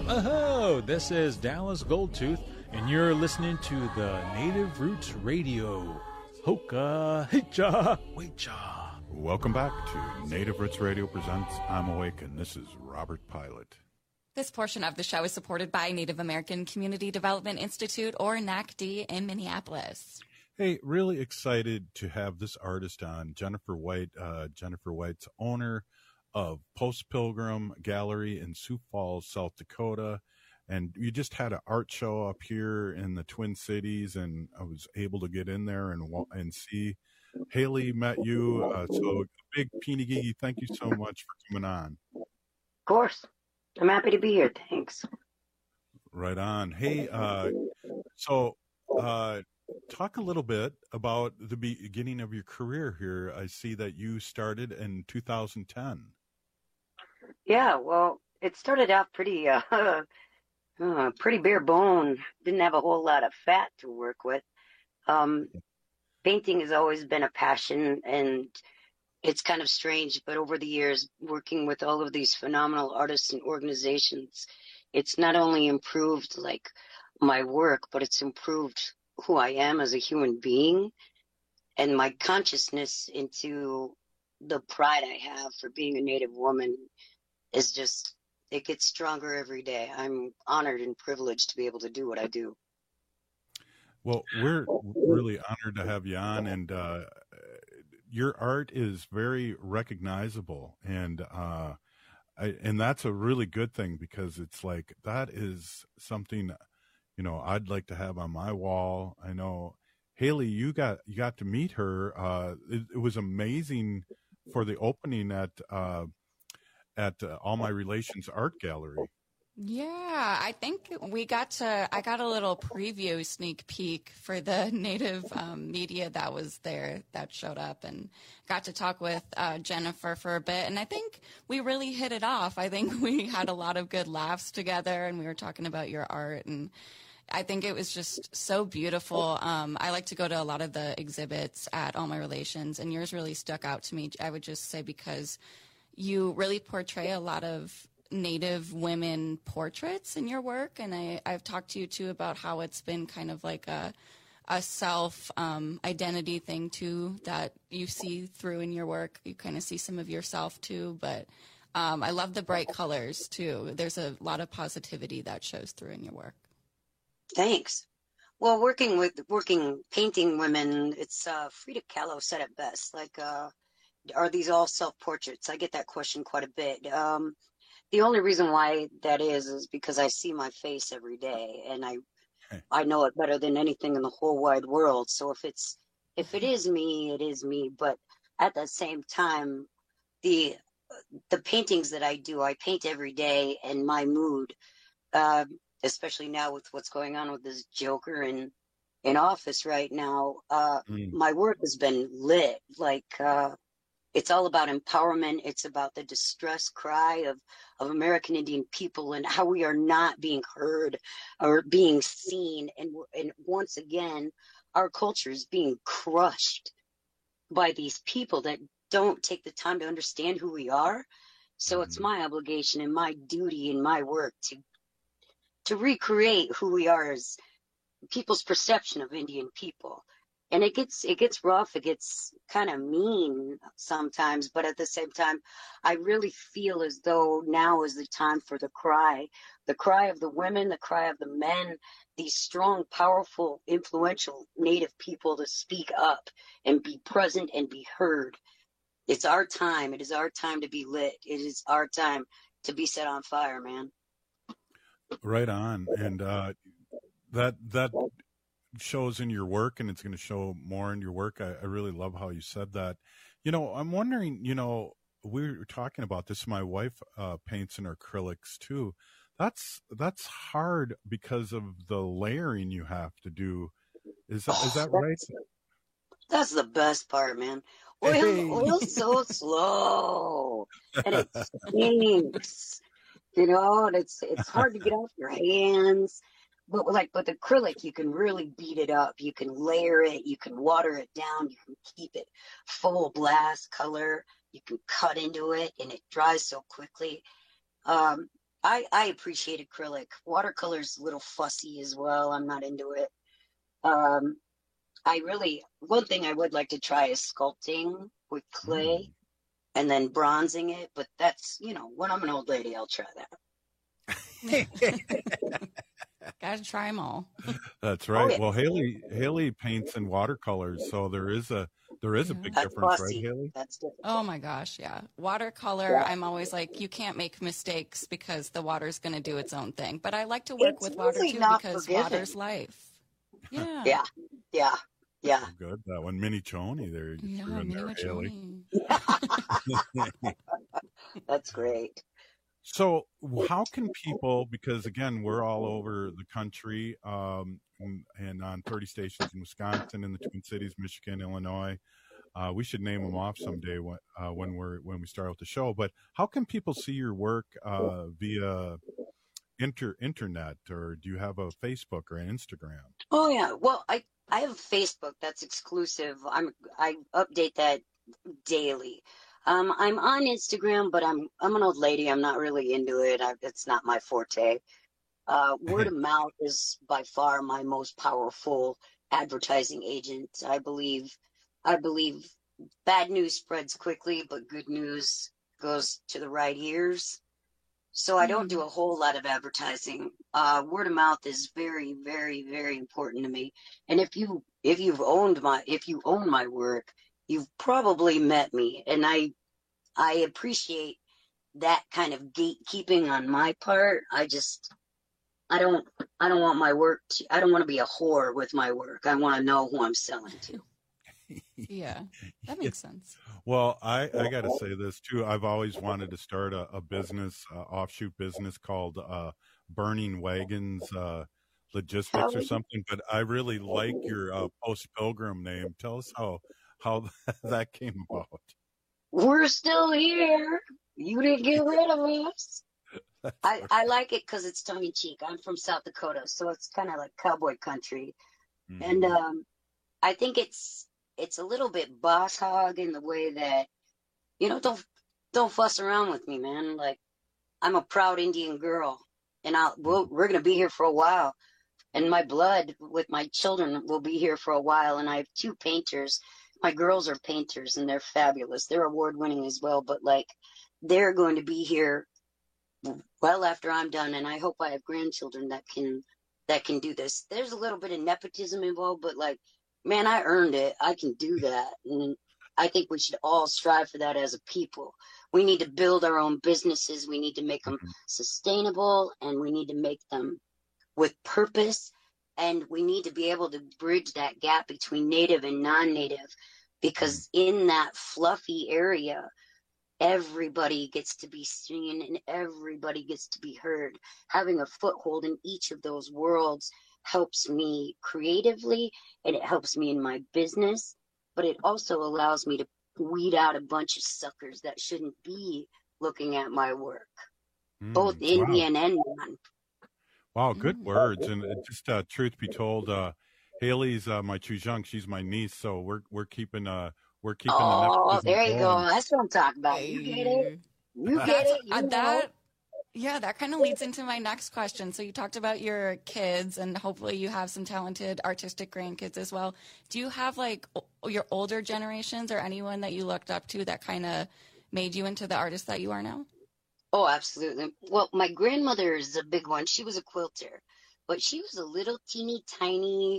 Oh, this is Dallas Goldtooth, and you're listening to the Native Roots Radio. Hoka, hicha, wecha. Welcome back to Native Roots Radio presents I'm Awake, and this is Robert Pilot. This portion of the show is supported by Native American Community Development Institute, or N A C D, in Minneapolis. Hey, really excited to have this artist on, Jennifer White. Uh, Jennifer White's owner of Post Pilgrim Gallery in Sioux Falls, South Dakota. And you just had an art show up here in the Twin Cities, and I was able to get in there and and see. Haley met you. Uh, so big Peenigigi, thank you so much for coming on. Of course. I'm happy to be here. Thanks. Right on. Hey, uh, so uh, talk a little bit about the beginning of your career here. I see that you started in two thousand ten. Yeah, well, it started out pretty, uh, uh, pretty bare bone. Didn't have a whole lot of fat to work with. Um, painting has always been a passion, and it's kind of strange, but over the years, working with all of these phenomenal artists and organizations, it's not only improved like my work, but it's improved who I am as a human being and my consciousness into the pride I have for being a Native woman is just, it gets stronger every day. I'm honored and privileged to be able to do what I do. Well, we're really honored to have you on, and uh, your art is very recognizable, and uh, I, and that's a really good thing, because it's like that is something, you know, I'd like to have on my wall. I know, Haley, you got you got to meet her. Uh, it, it was amazing for the opening at uh, at uh, All My Relations Art Gallery. Yeah, I think we got to, I got a little preview sneak peek for the Native um, media that was there, that showed up, and got to talk with uh, Jennifer for a bit. And I think we really hit it off. I think we had a lot of good laughs together, and we were talking about your art, and I think it was just so beautiful. Um, I like to go to a lot of the exhibits at All My Relations, and yours really stuck out to me, I would just say, because you really portray a lot of Native women portraits in your work, and I, I've talked to you too about how it's been kind of like a a self um, identity thing too that you see through in your work. You kind of see some of yourself too, but um, I love the bright colors too. There's a lot of positivity that shows through in your work. Thanks. Well, working with working painting women, it's uh, Frida Kahlo said it best. Like, uh, are these all self-portraits? I get that question quite a bit. Um, The only reason why that is is because I see my face every day, and I I know it better than anything in the whole wide world. So if it's if it is me, it is me. But at the same time, the the paintings that I do, I paint every day, and my mood, uh, especially now with what's going on with this Joker in in office right now, uh, mm. my work has been lit. Like. Uh, It's all about empowerment. It's about the distress cry of, of American Indian people and how we are not being heard or being seen. And, and once again, our culture is being crushed by these people that don't take the time to understand who we are. So it's my obligation and my duty and my work to to recreate who we are as people's perception of Indian people. And it gets it gets rough, it gets kind of mean sometimes, but at the same time, I really feel as though now is the time for the cry, the cry of the women, the cry of the men, these strong, powerful, influential Native people to speak up and be present and be heard. It's our time. It is our time to be lit. It is our time to be set on fire, man. Right on. And uh, that that shows in your work, and it's going to show more in your work. I, I really love how you said that. You know, I'm wondering, you know, we were talking about this. My wife uh, paints in acrylics too. That's that's hard because of the layering you have to do. Is that is that right? That's the best part, man. Oil, hey. Oil's so slow, and it stinks. You know, and it's it's hard to get off your hands. But like with acrylic, you can really beat it up. You can layer it. You can water it down. You can keep it full blast color. You can cut into it, and it dries so quickly. Um, I, I appreciate acrylic. Watercolor's a little fussy as well. I'm not into it. Um, I really, one thing I would like to try is sculpting with clay mm. and then bronzing it. But that's, you know, when I'm an old lady, I'll try that. Gotta try them all. That's right. Oh, yeah. Well, Haley Haley paints in watercolors, so there is a there is a big That's difference, fussy. right, Haley? That's different. Oh my gosh, yeah. Watercolor, yeah. I'm always like, you can't make mistakes because the water's going to do its own thing. But I like to work it's with water really too because forgiving. water's life. Yeah. Yeah. Yeah. Yeah. Oh, good. That one, Mini Choni there. You Yeah, threw in Mini there, Choni. That's great. So how can people, because again, we're all over the country um, and, and on thirty stations in Wisconsin, in the Twin Cities, Michigan, Illinois. Uh, we should name them off someday when, uh, when we're when we start out the show. But how can people see your work uh, via inter internet, or do you have a Facebook or an Instagram? Oh yeah, well I I have a Facebook that's exclusive. I'm I update that daily. Um, I'm on Instagram, but I'm I'm an old lady. I'm not really into it. I, it's not my forte. Uh, word of mouth is by far my most powerful advertising agent. I believe. I believe bad news spreads quickly, but good news goes to the right ears. So I don't do a whole lot of advertising. Uh, word of mouth is very, very, very important to me. And if you if you've owned my if you own my work, you've probably met me, and I I appreciate that kind of gatekeeping on my part. I just I don't I don't want my work to, I don't want to be a whore with my work. I want to know who I'm selling to. Yeah, that makes sense. Well, I, I got to say this too. I've always wanted to start a, a business, uh, offshoot business called uh, Burning Wagons uh, Logistics or something. But I really like your uh, Post Pilgrim name. Tell us how how that came about. We're still here. You didn't get rid of us. I, I like it because it's tongue in cheek. I'm from South Dakota, so it's kind of like cowboy country. Mm-hmm. And um, I think it's it's a little bit boss hog in the way that, you know, don't don't fuss around with me, man. Like, I'm a proud Indian girl, and I'll we'll, we're gonna be here for a while. And my blood with my children will be here for a while. And I have two painters. My girls are painters, and they're fabulous. They're award winning as well. But like, they're going to be here well after I'm done, and I hope I have grandchildren that can that can do this. There's a little bit of nepotism involved, but like, man, I earned it. I can do that. And I think we should all strive for that as a people. We need to build our own businesses. We need to make them sustainable, and we need to make them with purpose. And we need to be able to bridge that gap between native and non-native, because in that fluffy area, everybody gets to be seen and everybody gets to be heard. Having a foothold in each of those worlds helps me creatively, and it helps me in my business, but it also allows me to weed out a bunch of suckers that shouldn't be looking at my work, mm, both wow. Indian and non. Wow, good words. And just uh, truth be told, uh, Haley's uh, my chujunk. She's my niece, so we're we're keeping uh we're keeping. Oh, the there you going. go. That's what I'm talking about. You get it. You get it. You uh, know. that yeah, that kind of leads into my next question. So you talked about your kids, and hopefully you have some talented artistic grandkids as well. Do you have like o- your older generations or anyone that you looked up to that kind of made you into the artist that you are now? Oh, absolutely. Well, my grandmother is a big one. She was a quilter, but she was a little teeny tiny,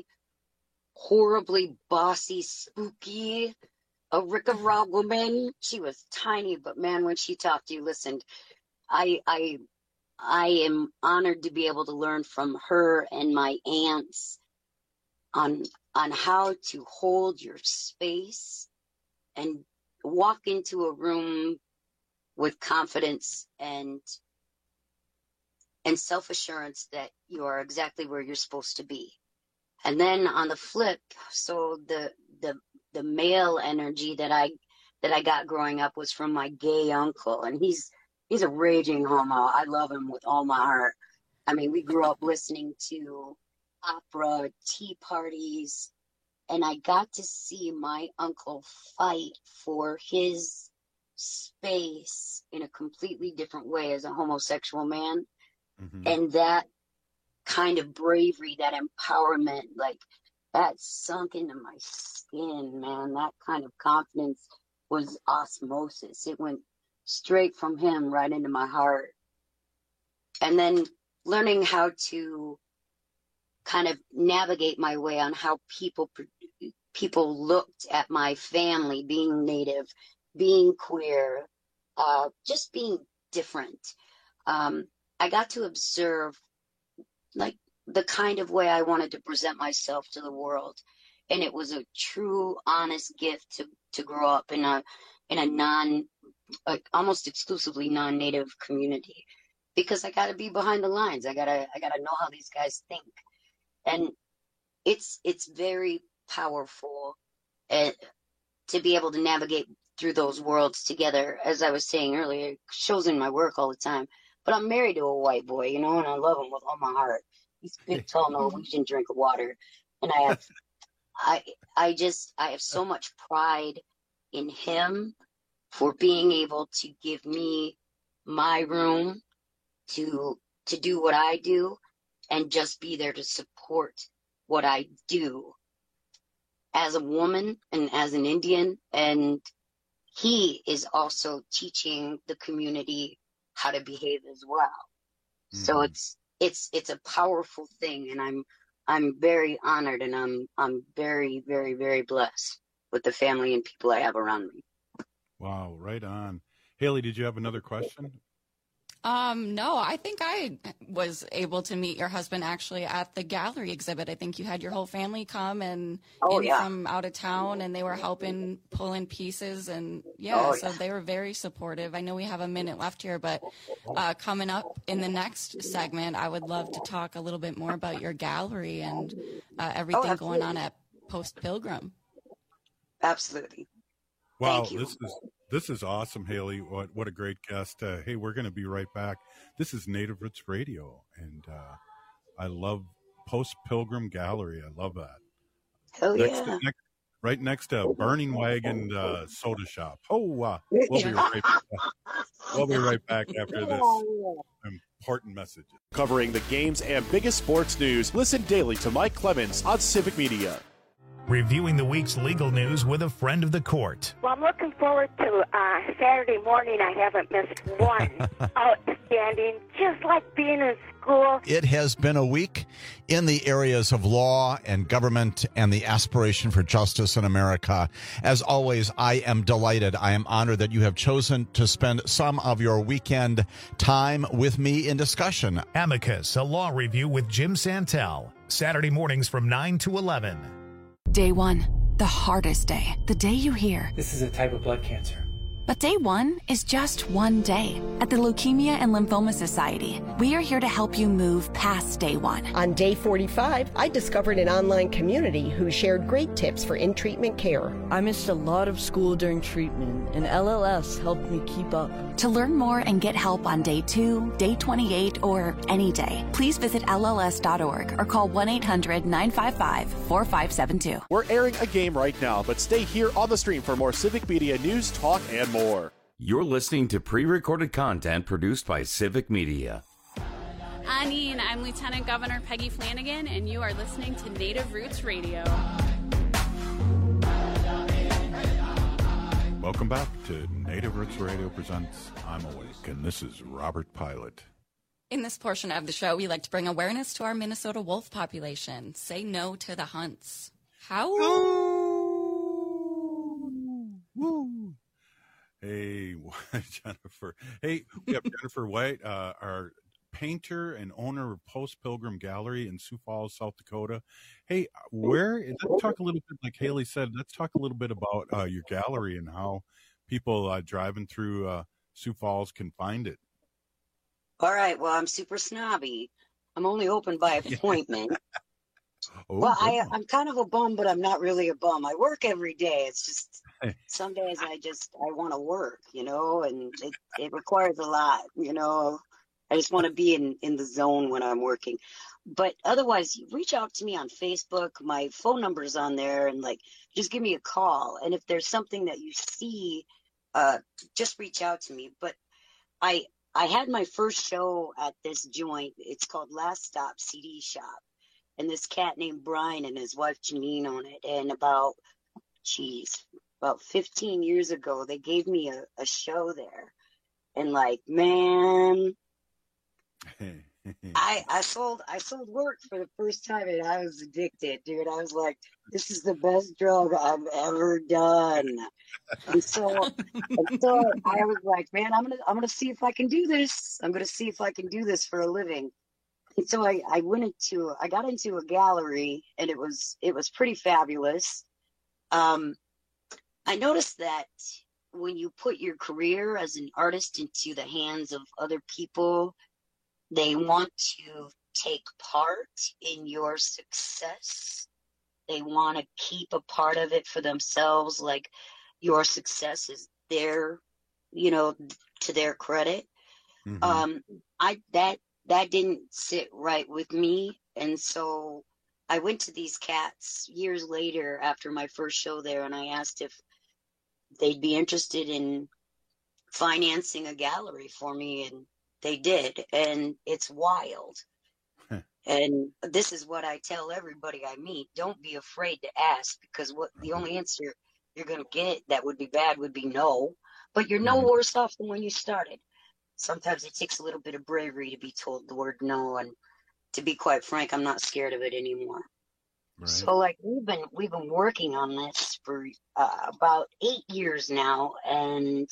horribly bossy, spooky, a Rick-a-Raw woman. She was tiny, but man, when she talked, you listened. I, I, I am honored to be able to learn from her and my aunts on, on how to hold your space and walk into a room with confidence and and self-assurance that you are exactly where you're supposed to be. And then on the flip, so the the the male energy that I that I got growing up was from my gay uncle, and he's he's a raging homo. I love him with all my heart. I mean, we grew up listening to opera, tea parties, and I got to see my uncle fight for his space in a completely different way as a homosexual man. Mm-hmm. And that kind of bravery, that empowerment, like that sunk into my skin, man. That kind of confidence was osmosis. It went straight from him right into my heart. And then learning how to kind of navigate my way on how people people looked at my family, being Native, being queer, uh, just being different. Um, I got to observe like the kind of way I wanted to present myself to the world. And it was a true, honest gift to, to grow up in a, in a non, like almost exclusively non-Native community, because I got to be behind the lines. I gotta, I gotta know how these guys think. And it's, it's very powerful uh, to be able to navigate through those worlds together. As I was saying earlier, it shows in my work all the time, but I'm married to a white boy, you know, and I love him with all my heart. He's a big, tall Norwegian drink of water. And I have, I, I just, I have so much pride in him for being able to give me my room to, to do what I do and just be there to support what I do as a woman and as an Indian. And he is also teaching the community how to behave as well. Mm-hmm. So it's, it's, it's a powerful thing. And I'm, I'm very honored, and I'm, I'm very, very, very blessed with the family and people I have around me. Wow. Right on. Haley, did you have another question? Um, no, I think I was able to meet your husband actually at the gallery exhibit. I think you had your whole family come and oh, in yeah. from out of town, and they were helping pull in pieces. And yeah, oh, so yeah. they were very supportive. I know we have a minute left here, but uh, coming up in the next segment, I would love to talk a little bit more about your gallery and uh, everything oh, going on at Post Pilgrim. Absolutely. Wow, Thank you. this is this is awesome, Haley. What what a great guest. Uh, hey, we're going to be right back. This is Native Roots Radio, and uh, I love Post Pilgrim Gallery. I love that. Hell next yeah. To, next, right next to Burning Wagon uh, Soda Shop. Oh, uh, we'll be right back. We'll be right back after this important message. Covering the games and biggest sports news, listen daily to Mike Clemens on Civic Media. Reviewing the week's legal news with a friend of the court. Well, I'm looking forward to uh, Saturday morning. I haven't missed one. Outstanding, just like being in school. It has been a week in the areas of law and government and the aspiration for justice in America. As always, I am delighted. I am honored that you have chosen to spend some of your weekend time with me in discussion. Amicus, a law review with Jim Santel. Saturday mornings from nine to eleven. Day one, the hardest day. The day you hear, this is a type of blood cancer. But day one is just one day. At the Leukemia and Lymphoma Society, we are here to help you move past day one. On day forty-five, I discovered an online community who shared great tips for in-treatment care. I missed a lot of school during treatment, and L L S helped me keep up. To learn more and get help on day two, day twenty-eight, or any day, please visit L L S dot org or call one eight hundred nine five five four five seven two. We're airing a game right now, but stay here on the stream for more Civic Media news, talk, and more. More. You're listening to pre-recorded content produced by Civic Media. Anine, I'm Lieutenant Governor Peggy Flanagan, and you are listening to Native Roots Radio. Welcome back to Native Roots Radio presents I'm Awake, and this is Robert Pilot. In this portion of the show, we like to bring awareness to our Minnesota wolf population. Say no to the hunts. How? Woo! Hey, Jennifer. Hey, we have Jennifer White, uh, our painter and owner of Post Pilgrim Gallery in Sioux Falls, South Dakota. Hey, where, let's talk a little bit, like Haley said, let's talk a little bit about uh, your gallery and how people uh, driving through uh, Sioux Falls can find it. All right. Well, I'm super snobby. I'm only open by appointment. Oh, well, I, I'm kind of a bum, but I'm not really a bum. I work every day. It's just some days I just I want to work, you know, and it, it requires a lot, you know. I just want to be in, in the zone when I'm working. But otherwise, reach out to me on Facebook. My phone number's on there, and like just give me a call. And if there's something that you see, uh, just reach out to me. But I I had my first show at this joint. It's called Last Stop C D Shop. And this cat named Brian and his wife Janine own it. And about, geez, about fifteen years ago, they gave me a, a show there. And like, man, I I sold I sold work for the first time, and I was addicted, dude. I was like, this is the best drug I've ever done. And so, and so I was like, man, I'm gonna I'm gonna see if I can do this. I'm gonna see if I can do this for a living. And so I, I went into I got into a gallery, and it was it was pretty fabulous. Um, I noticed that when you put your career as an artist into the hands of other people, they want to take part in your success. They want to keep a part of it for themselves, like your success is their, you know, to their credit. Mm-hmm. Um, I that that didn't sit right with me, and so I went to these cats years later after my first show there, and I asked if they'd be interested in financing a gallery for me, and they did, and it's wild. And this is what I tell everybody I meet: don't be afraid to ask, because what the only answer you're going to get that would be bad would be no. But you're no worse off than when you started. Sometimes it takes a little bit of bravery to be told the word no, and to be quite frank, I'm not scared of it anymore. Right. So like we've been we've been working on this for uh, about eight years now, and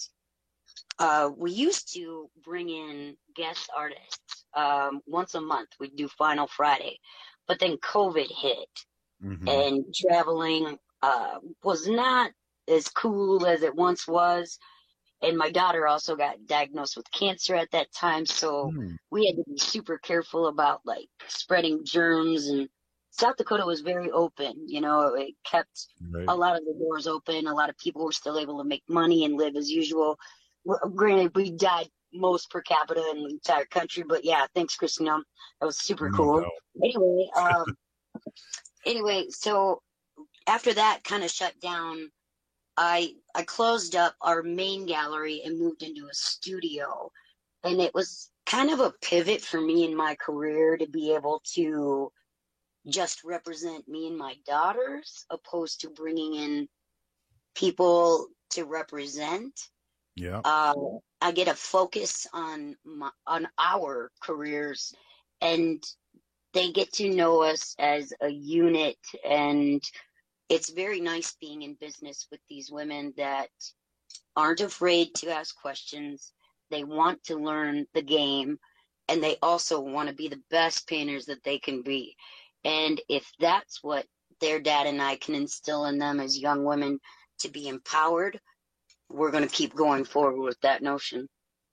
uh, we used to bring in guest artists um, once a month. We'd do Final Friday, but then COVID hit, mm-hmm. and traveling uh, was not as cool as it once was. And my daughter also got diagnosed with cancer at that time, so mm. we had to be super careful about like spreading germs. And South Dakota was very open, you know, it kept right. a lot of the doors open. A lot of people were still able to make money and live as usual. Granted, we died most per capita in the entire country, but yeah, thanks, Christina. That was super no cool. Doubt. Anyway, um, anyway, so after that kind of shut down, I I closed up our main gallery and moved into a studio. And it was kind of a pivot for me in my career to be able to just represent me and my daughters, opposed to bringing in people to represent. Yeah. Uh, I get a focus on my, on our careers, and they get to know us as a unit. And it's very nice being in business with these women that aren't afraid to ask questions. They want to learn the game, and they also want to be the best painters that they can be. And if that's what their dad and I can instill in them as young women, to be empowered, we're going to keep going forward with that notion.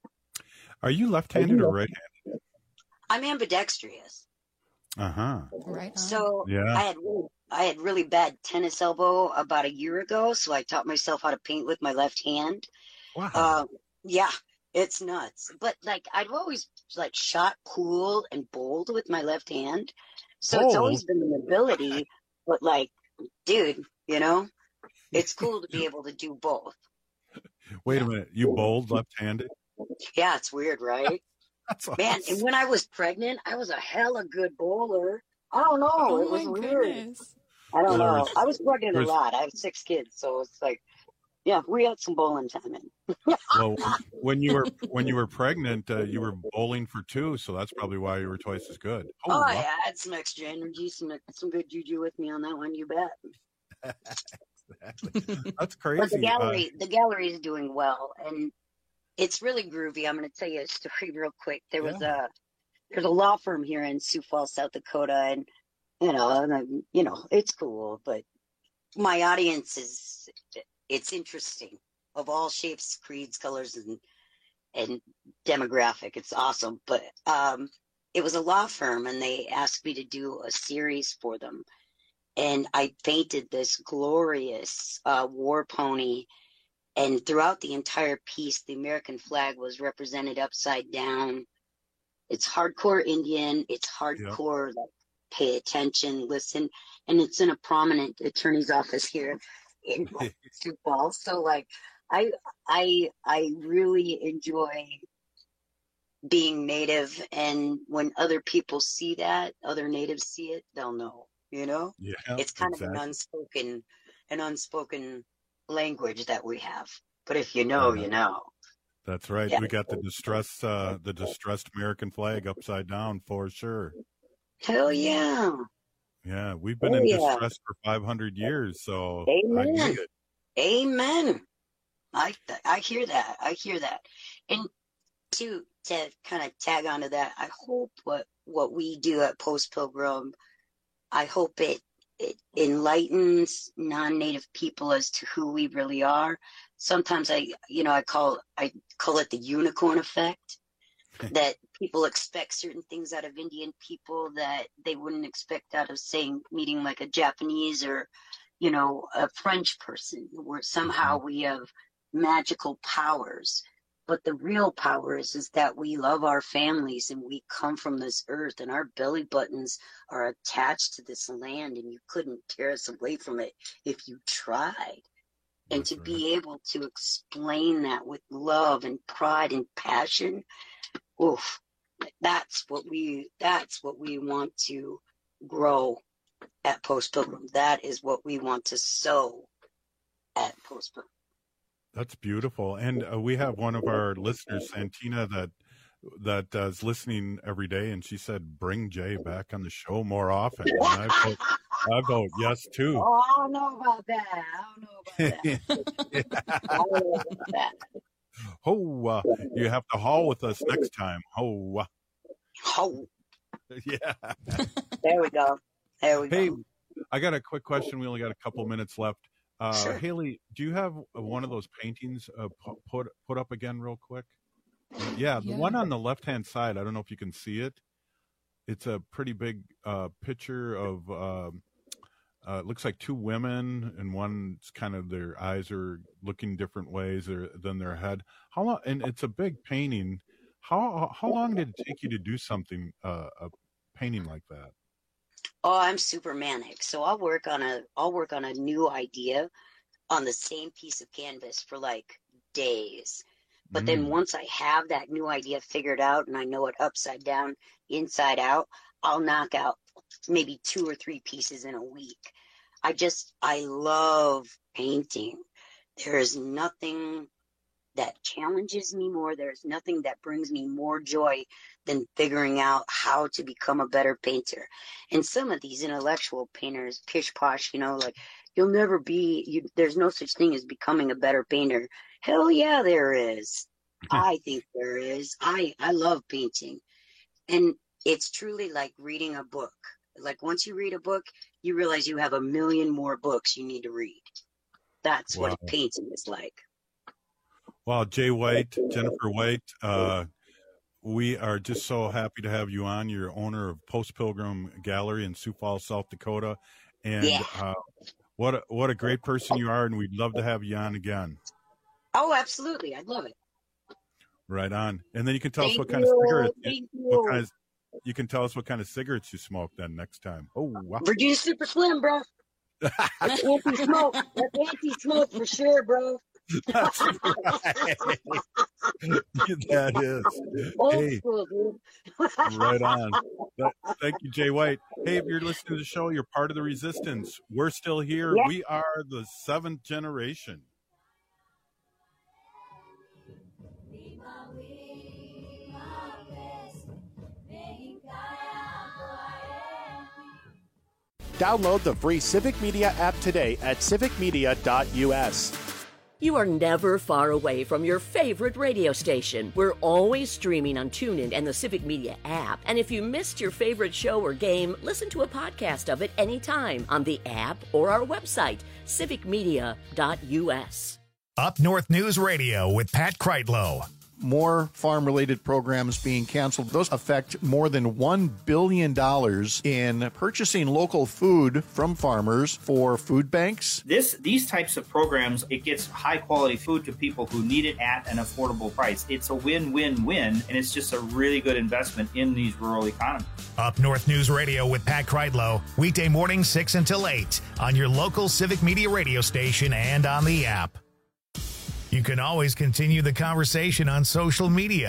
Are you left-handed or right-handed? I'm ambidextrous. Uh-huh. Right. So yeah. I had really, I had really bad tennis elbow about a year ago, so I taught myself how to paint with my left hand. Wow. Um, yeah, it's nuts. But like I've always like shot pool and bowled with my left hand, so oh. it's always been an ability. But like, dude, you know, it's cool to be able to do both. Wait a minute, you bowled left-handed? Yeah, it's weird, right? That's awesome. Man, and when I was pregnant, I was a hella good bowler. I don't know. Oh it was weird. Goodness. I don't know. I was pregnant a lot. I have six kids, so it's like, yeah, we had some bowling time in. Well, when you were when you were pregnant, uh, you were bowling for two, so that's probably why you were twice as good. Oh, oh wow. Yeah, I had some extra energy, some some good juju with me on that one. You bet. Exactly. That's crazy. But the gallery, uh, the gallery is doing well, and it's really groovy. I'm going to tell you a story real quick. There yeah. was a there's a law firm here in Sioux Falls, South Dakota, and you know, and I, you know, it's cool. But my audience is it's interesting, of all shapes, creeds, colors, and and demographic. It's awesome. But um, it was a law firm, and they asked me to do a series for them. And I painted this glorious uh, war pony, and throughout the entire piece, the American flag was represented upside down. It's hardcore Indian. It's hardcore, yep. like, pay attention, listen. And it's in a prominent attorney's office here in Sioux Falls. So, like, I, I, I really enjoy being Native, and when other people see that, other Natives see it, they'll know. You know, Yeah, it's kind exactly. of an unspoken, an unspoken language that we have. But if you know, Yeah. you know. That's right. Yeah. We got the distress, uh, the distressed American flag upside down for sure. Hell yeah. Yeah, we've been Oh, in yeah. distress for five hundred years, so I Amen. get it. Amen. I I hear that. I hear that. And to to kind of tag onto that, I hope what what we do at Post Pilgrim, I hope it it enlightens non-native people as to who we really are. Sometimes I you know I call I call it the unicorn effect. That people expect certain things out of Indian people that they wouldn't expect out of, say, meeting like a Japanese or, you know, a French person, where somehow we have magical powers. But the real power is, is that we love our families and we come from this earth and our belly buttons are attached to this land and you couldn't tear us away from it if you tried. And to be able to explain that with love and pride and passion, oof, that's what we that's what we want to grow at Post Pilgrim. That is what we want to sow at Post Pilgrim. That's beautiful. And uh, we have one of our listeners, Santina, that that uh, is listening every day, and she said, "Bring Jay back on the show more often." And I vote, I vote yes too. Oh, I don't know about that. I don't know about that. I don't know about that. Oh, uh, you have to haul with us next time. Oh, uh, Oh, yeah. there we go. There we Hey, go. I got a quick question. We only got a couple minutes left. Uh, Sure. Haley, do you have uh, one of those paintings uh, pu- put put up again real quick? Yeah, the Yeah. one on the left-hand side. I don't know if you can see it. It's a pretty big uh, picture of, um, uh, it looks like two women, and one's kind of, their eyes are looking different ways or, than their head. How long? And it's a big painting. How how long did it take you to do something, uh, a painting like that? Oh, I'm super manic. So I'll work on a I'll work on a new idea on the same piece of canvas for like days. But then Mm. once I have that new idea figured out and I know it upside down, inside out, I'll knock out maybe two or three pieces in a week. I just I love painting. There is nothing that challenges me more. There's nothing that brings me more joy than figuring out how to become a better painter. And some of these intellectual painters, pish posh, you know, like you'll never be, you, there's no such thing as becoming a better painter. Hell yeah, there is. I think there is. I, I love painting. And it's truly like reading a book. Like once you read a book, you realize you have a million more books you need to read. That's Wow. what painting is like. Well, Jay White, Jennifer White, uh, we are just so happy to have you on. You're owner of Post Pilgrim Gallery in Sioux Falls, South Dakota. And Yeah. uh, what a, what a great person you are, and we'd love to have you on again. Oh, absolutely. I'd love it. Right on. And then you can tell us Thank what kind of you. cigarettes Thank what you. kind of, you can tell us what kind of cigarettes you smoke then next time. Oh, wow. Virginia Super Slim, bro. That's anti-smoke. That's anti-smoke for sure, bro. That's right. That is. Old Hey, school, dude. right on. That- thank you, Jay White. Hey, if you're listening to the show, you're part of the resistance. We're still here. Yeah. We are the seventh generation. Download the free Civic Media app today at civic media dot u s. You are never far away from your favorite radio station. We're always streaming on TuneIn and the Civic Media app. And if you missed your favorite show or game, listen to a podcast of it anytime on the app or our website, civic media dot u s. Up North News Radio with Pat Kreitlow. More farm-related programs being canceled. Those affect more than one billion dollars in purchasing local food from farmers for food banks. This, these types of programs, it gets high-quality food to people who need it at an affordable price. It's a win-win-win, and it's just a really good investment in these rural economies. Up North News Radio with Pat Kreitlow. Weekday morning six until eight on your local Civic Media radio station and on the app. You can always continue the conversation on social media.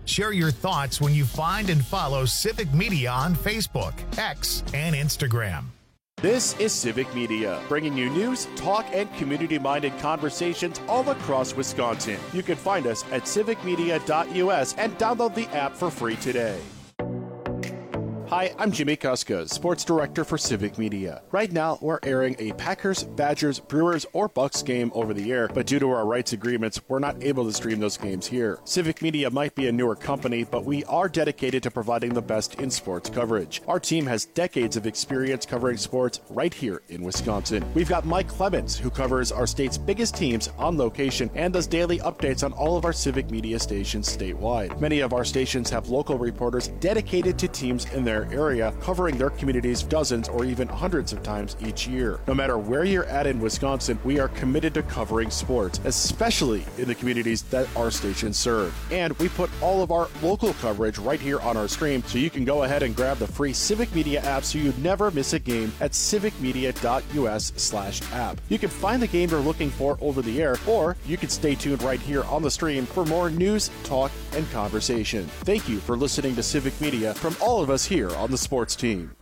Share your thoughts when you find and follow Civic Media on Facebook, X, and Instagram. This is Civic Media, bringing you news, talk, and community-minded conversations all across Wisconsin. You can find us at civic media dot U S and download the app for free today. Hi, I'm Jimmy Kuska, Sports Director for Civic Media. Right now, we're airing a Packers, Badgers, Brewers, or Bucks game over the air, but due to our rights agreements, we're not able to stream those games here. Civic Media might be a newer company, but we are dedicated to providing the best in sports coverage. Our team has decades of experience covering sports right here in Wisconsin. We've got Mike Clemens, who covers our state's biggest teams on location and does daily updates on all of our Civic Media stations statewide. Many of our stations have local reporters dedicated to teams in their area, covering their communities dozens or even hundreds of times each year. No matter where you're at in Wisconsin, we are committed to covering sports, especially in the communities that our stations serve. And we put all of our local coverage right here on our stream, so you can go ahead and grab the free Civic Media app so you never miss a game at civic media dot U S slash app. You can find the game you're looking for over the air, or you can stay tuned right here on the stream for more news, talk, and conversation. Thank you for listening to Civic Media from all of us here on the sports team.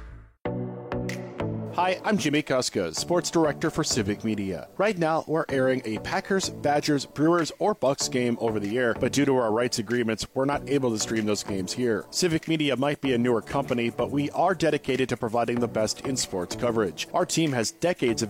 Hi, I'm Jimmy Kuska, Sports Director for Civic Media. Right now, we're airing a Packers, Badgers, Brewers, or Bucks game over the air, but due to our rights agreements, we're not able to stream those games here. Civic Media might be a newer company, but we are dedicated to providing the best in sports coverage. Our team has decades of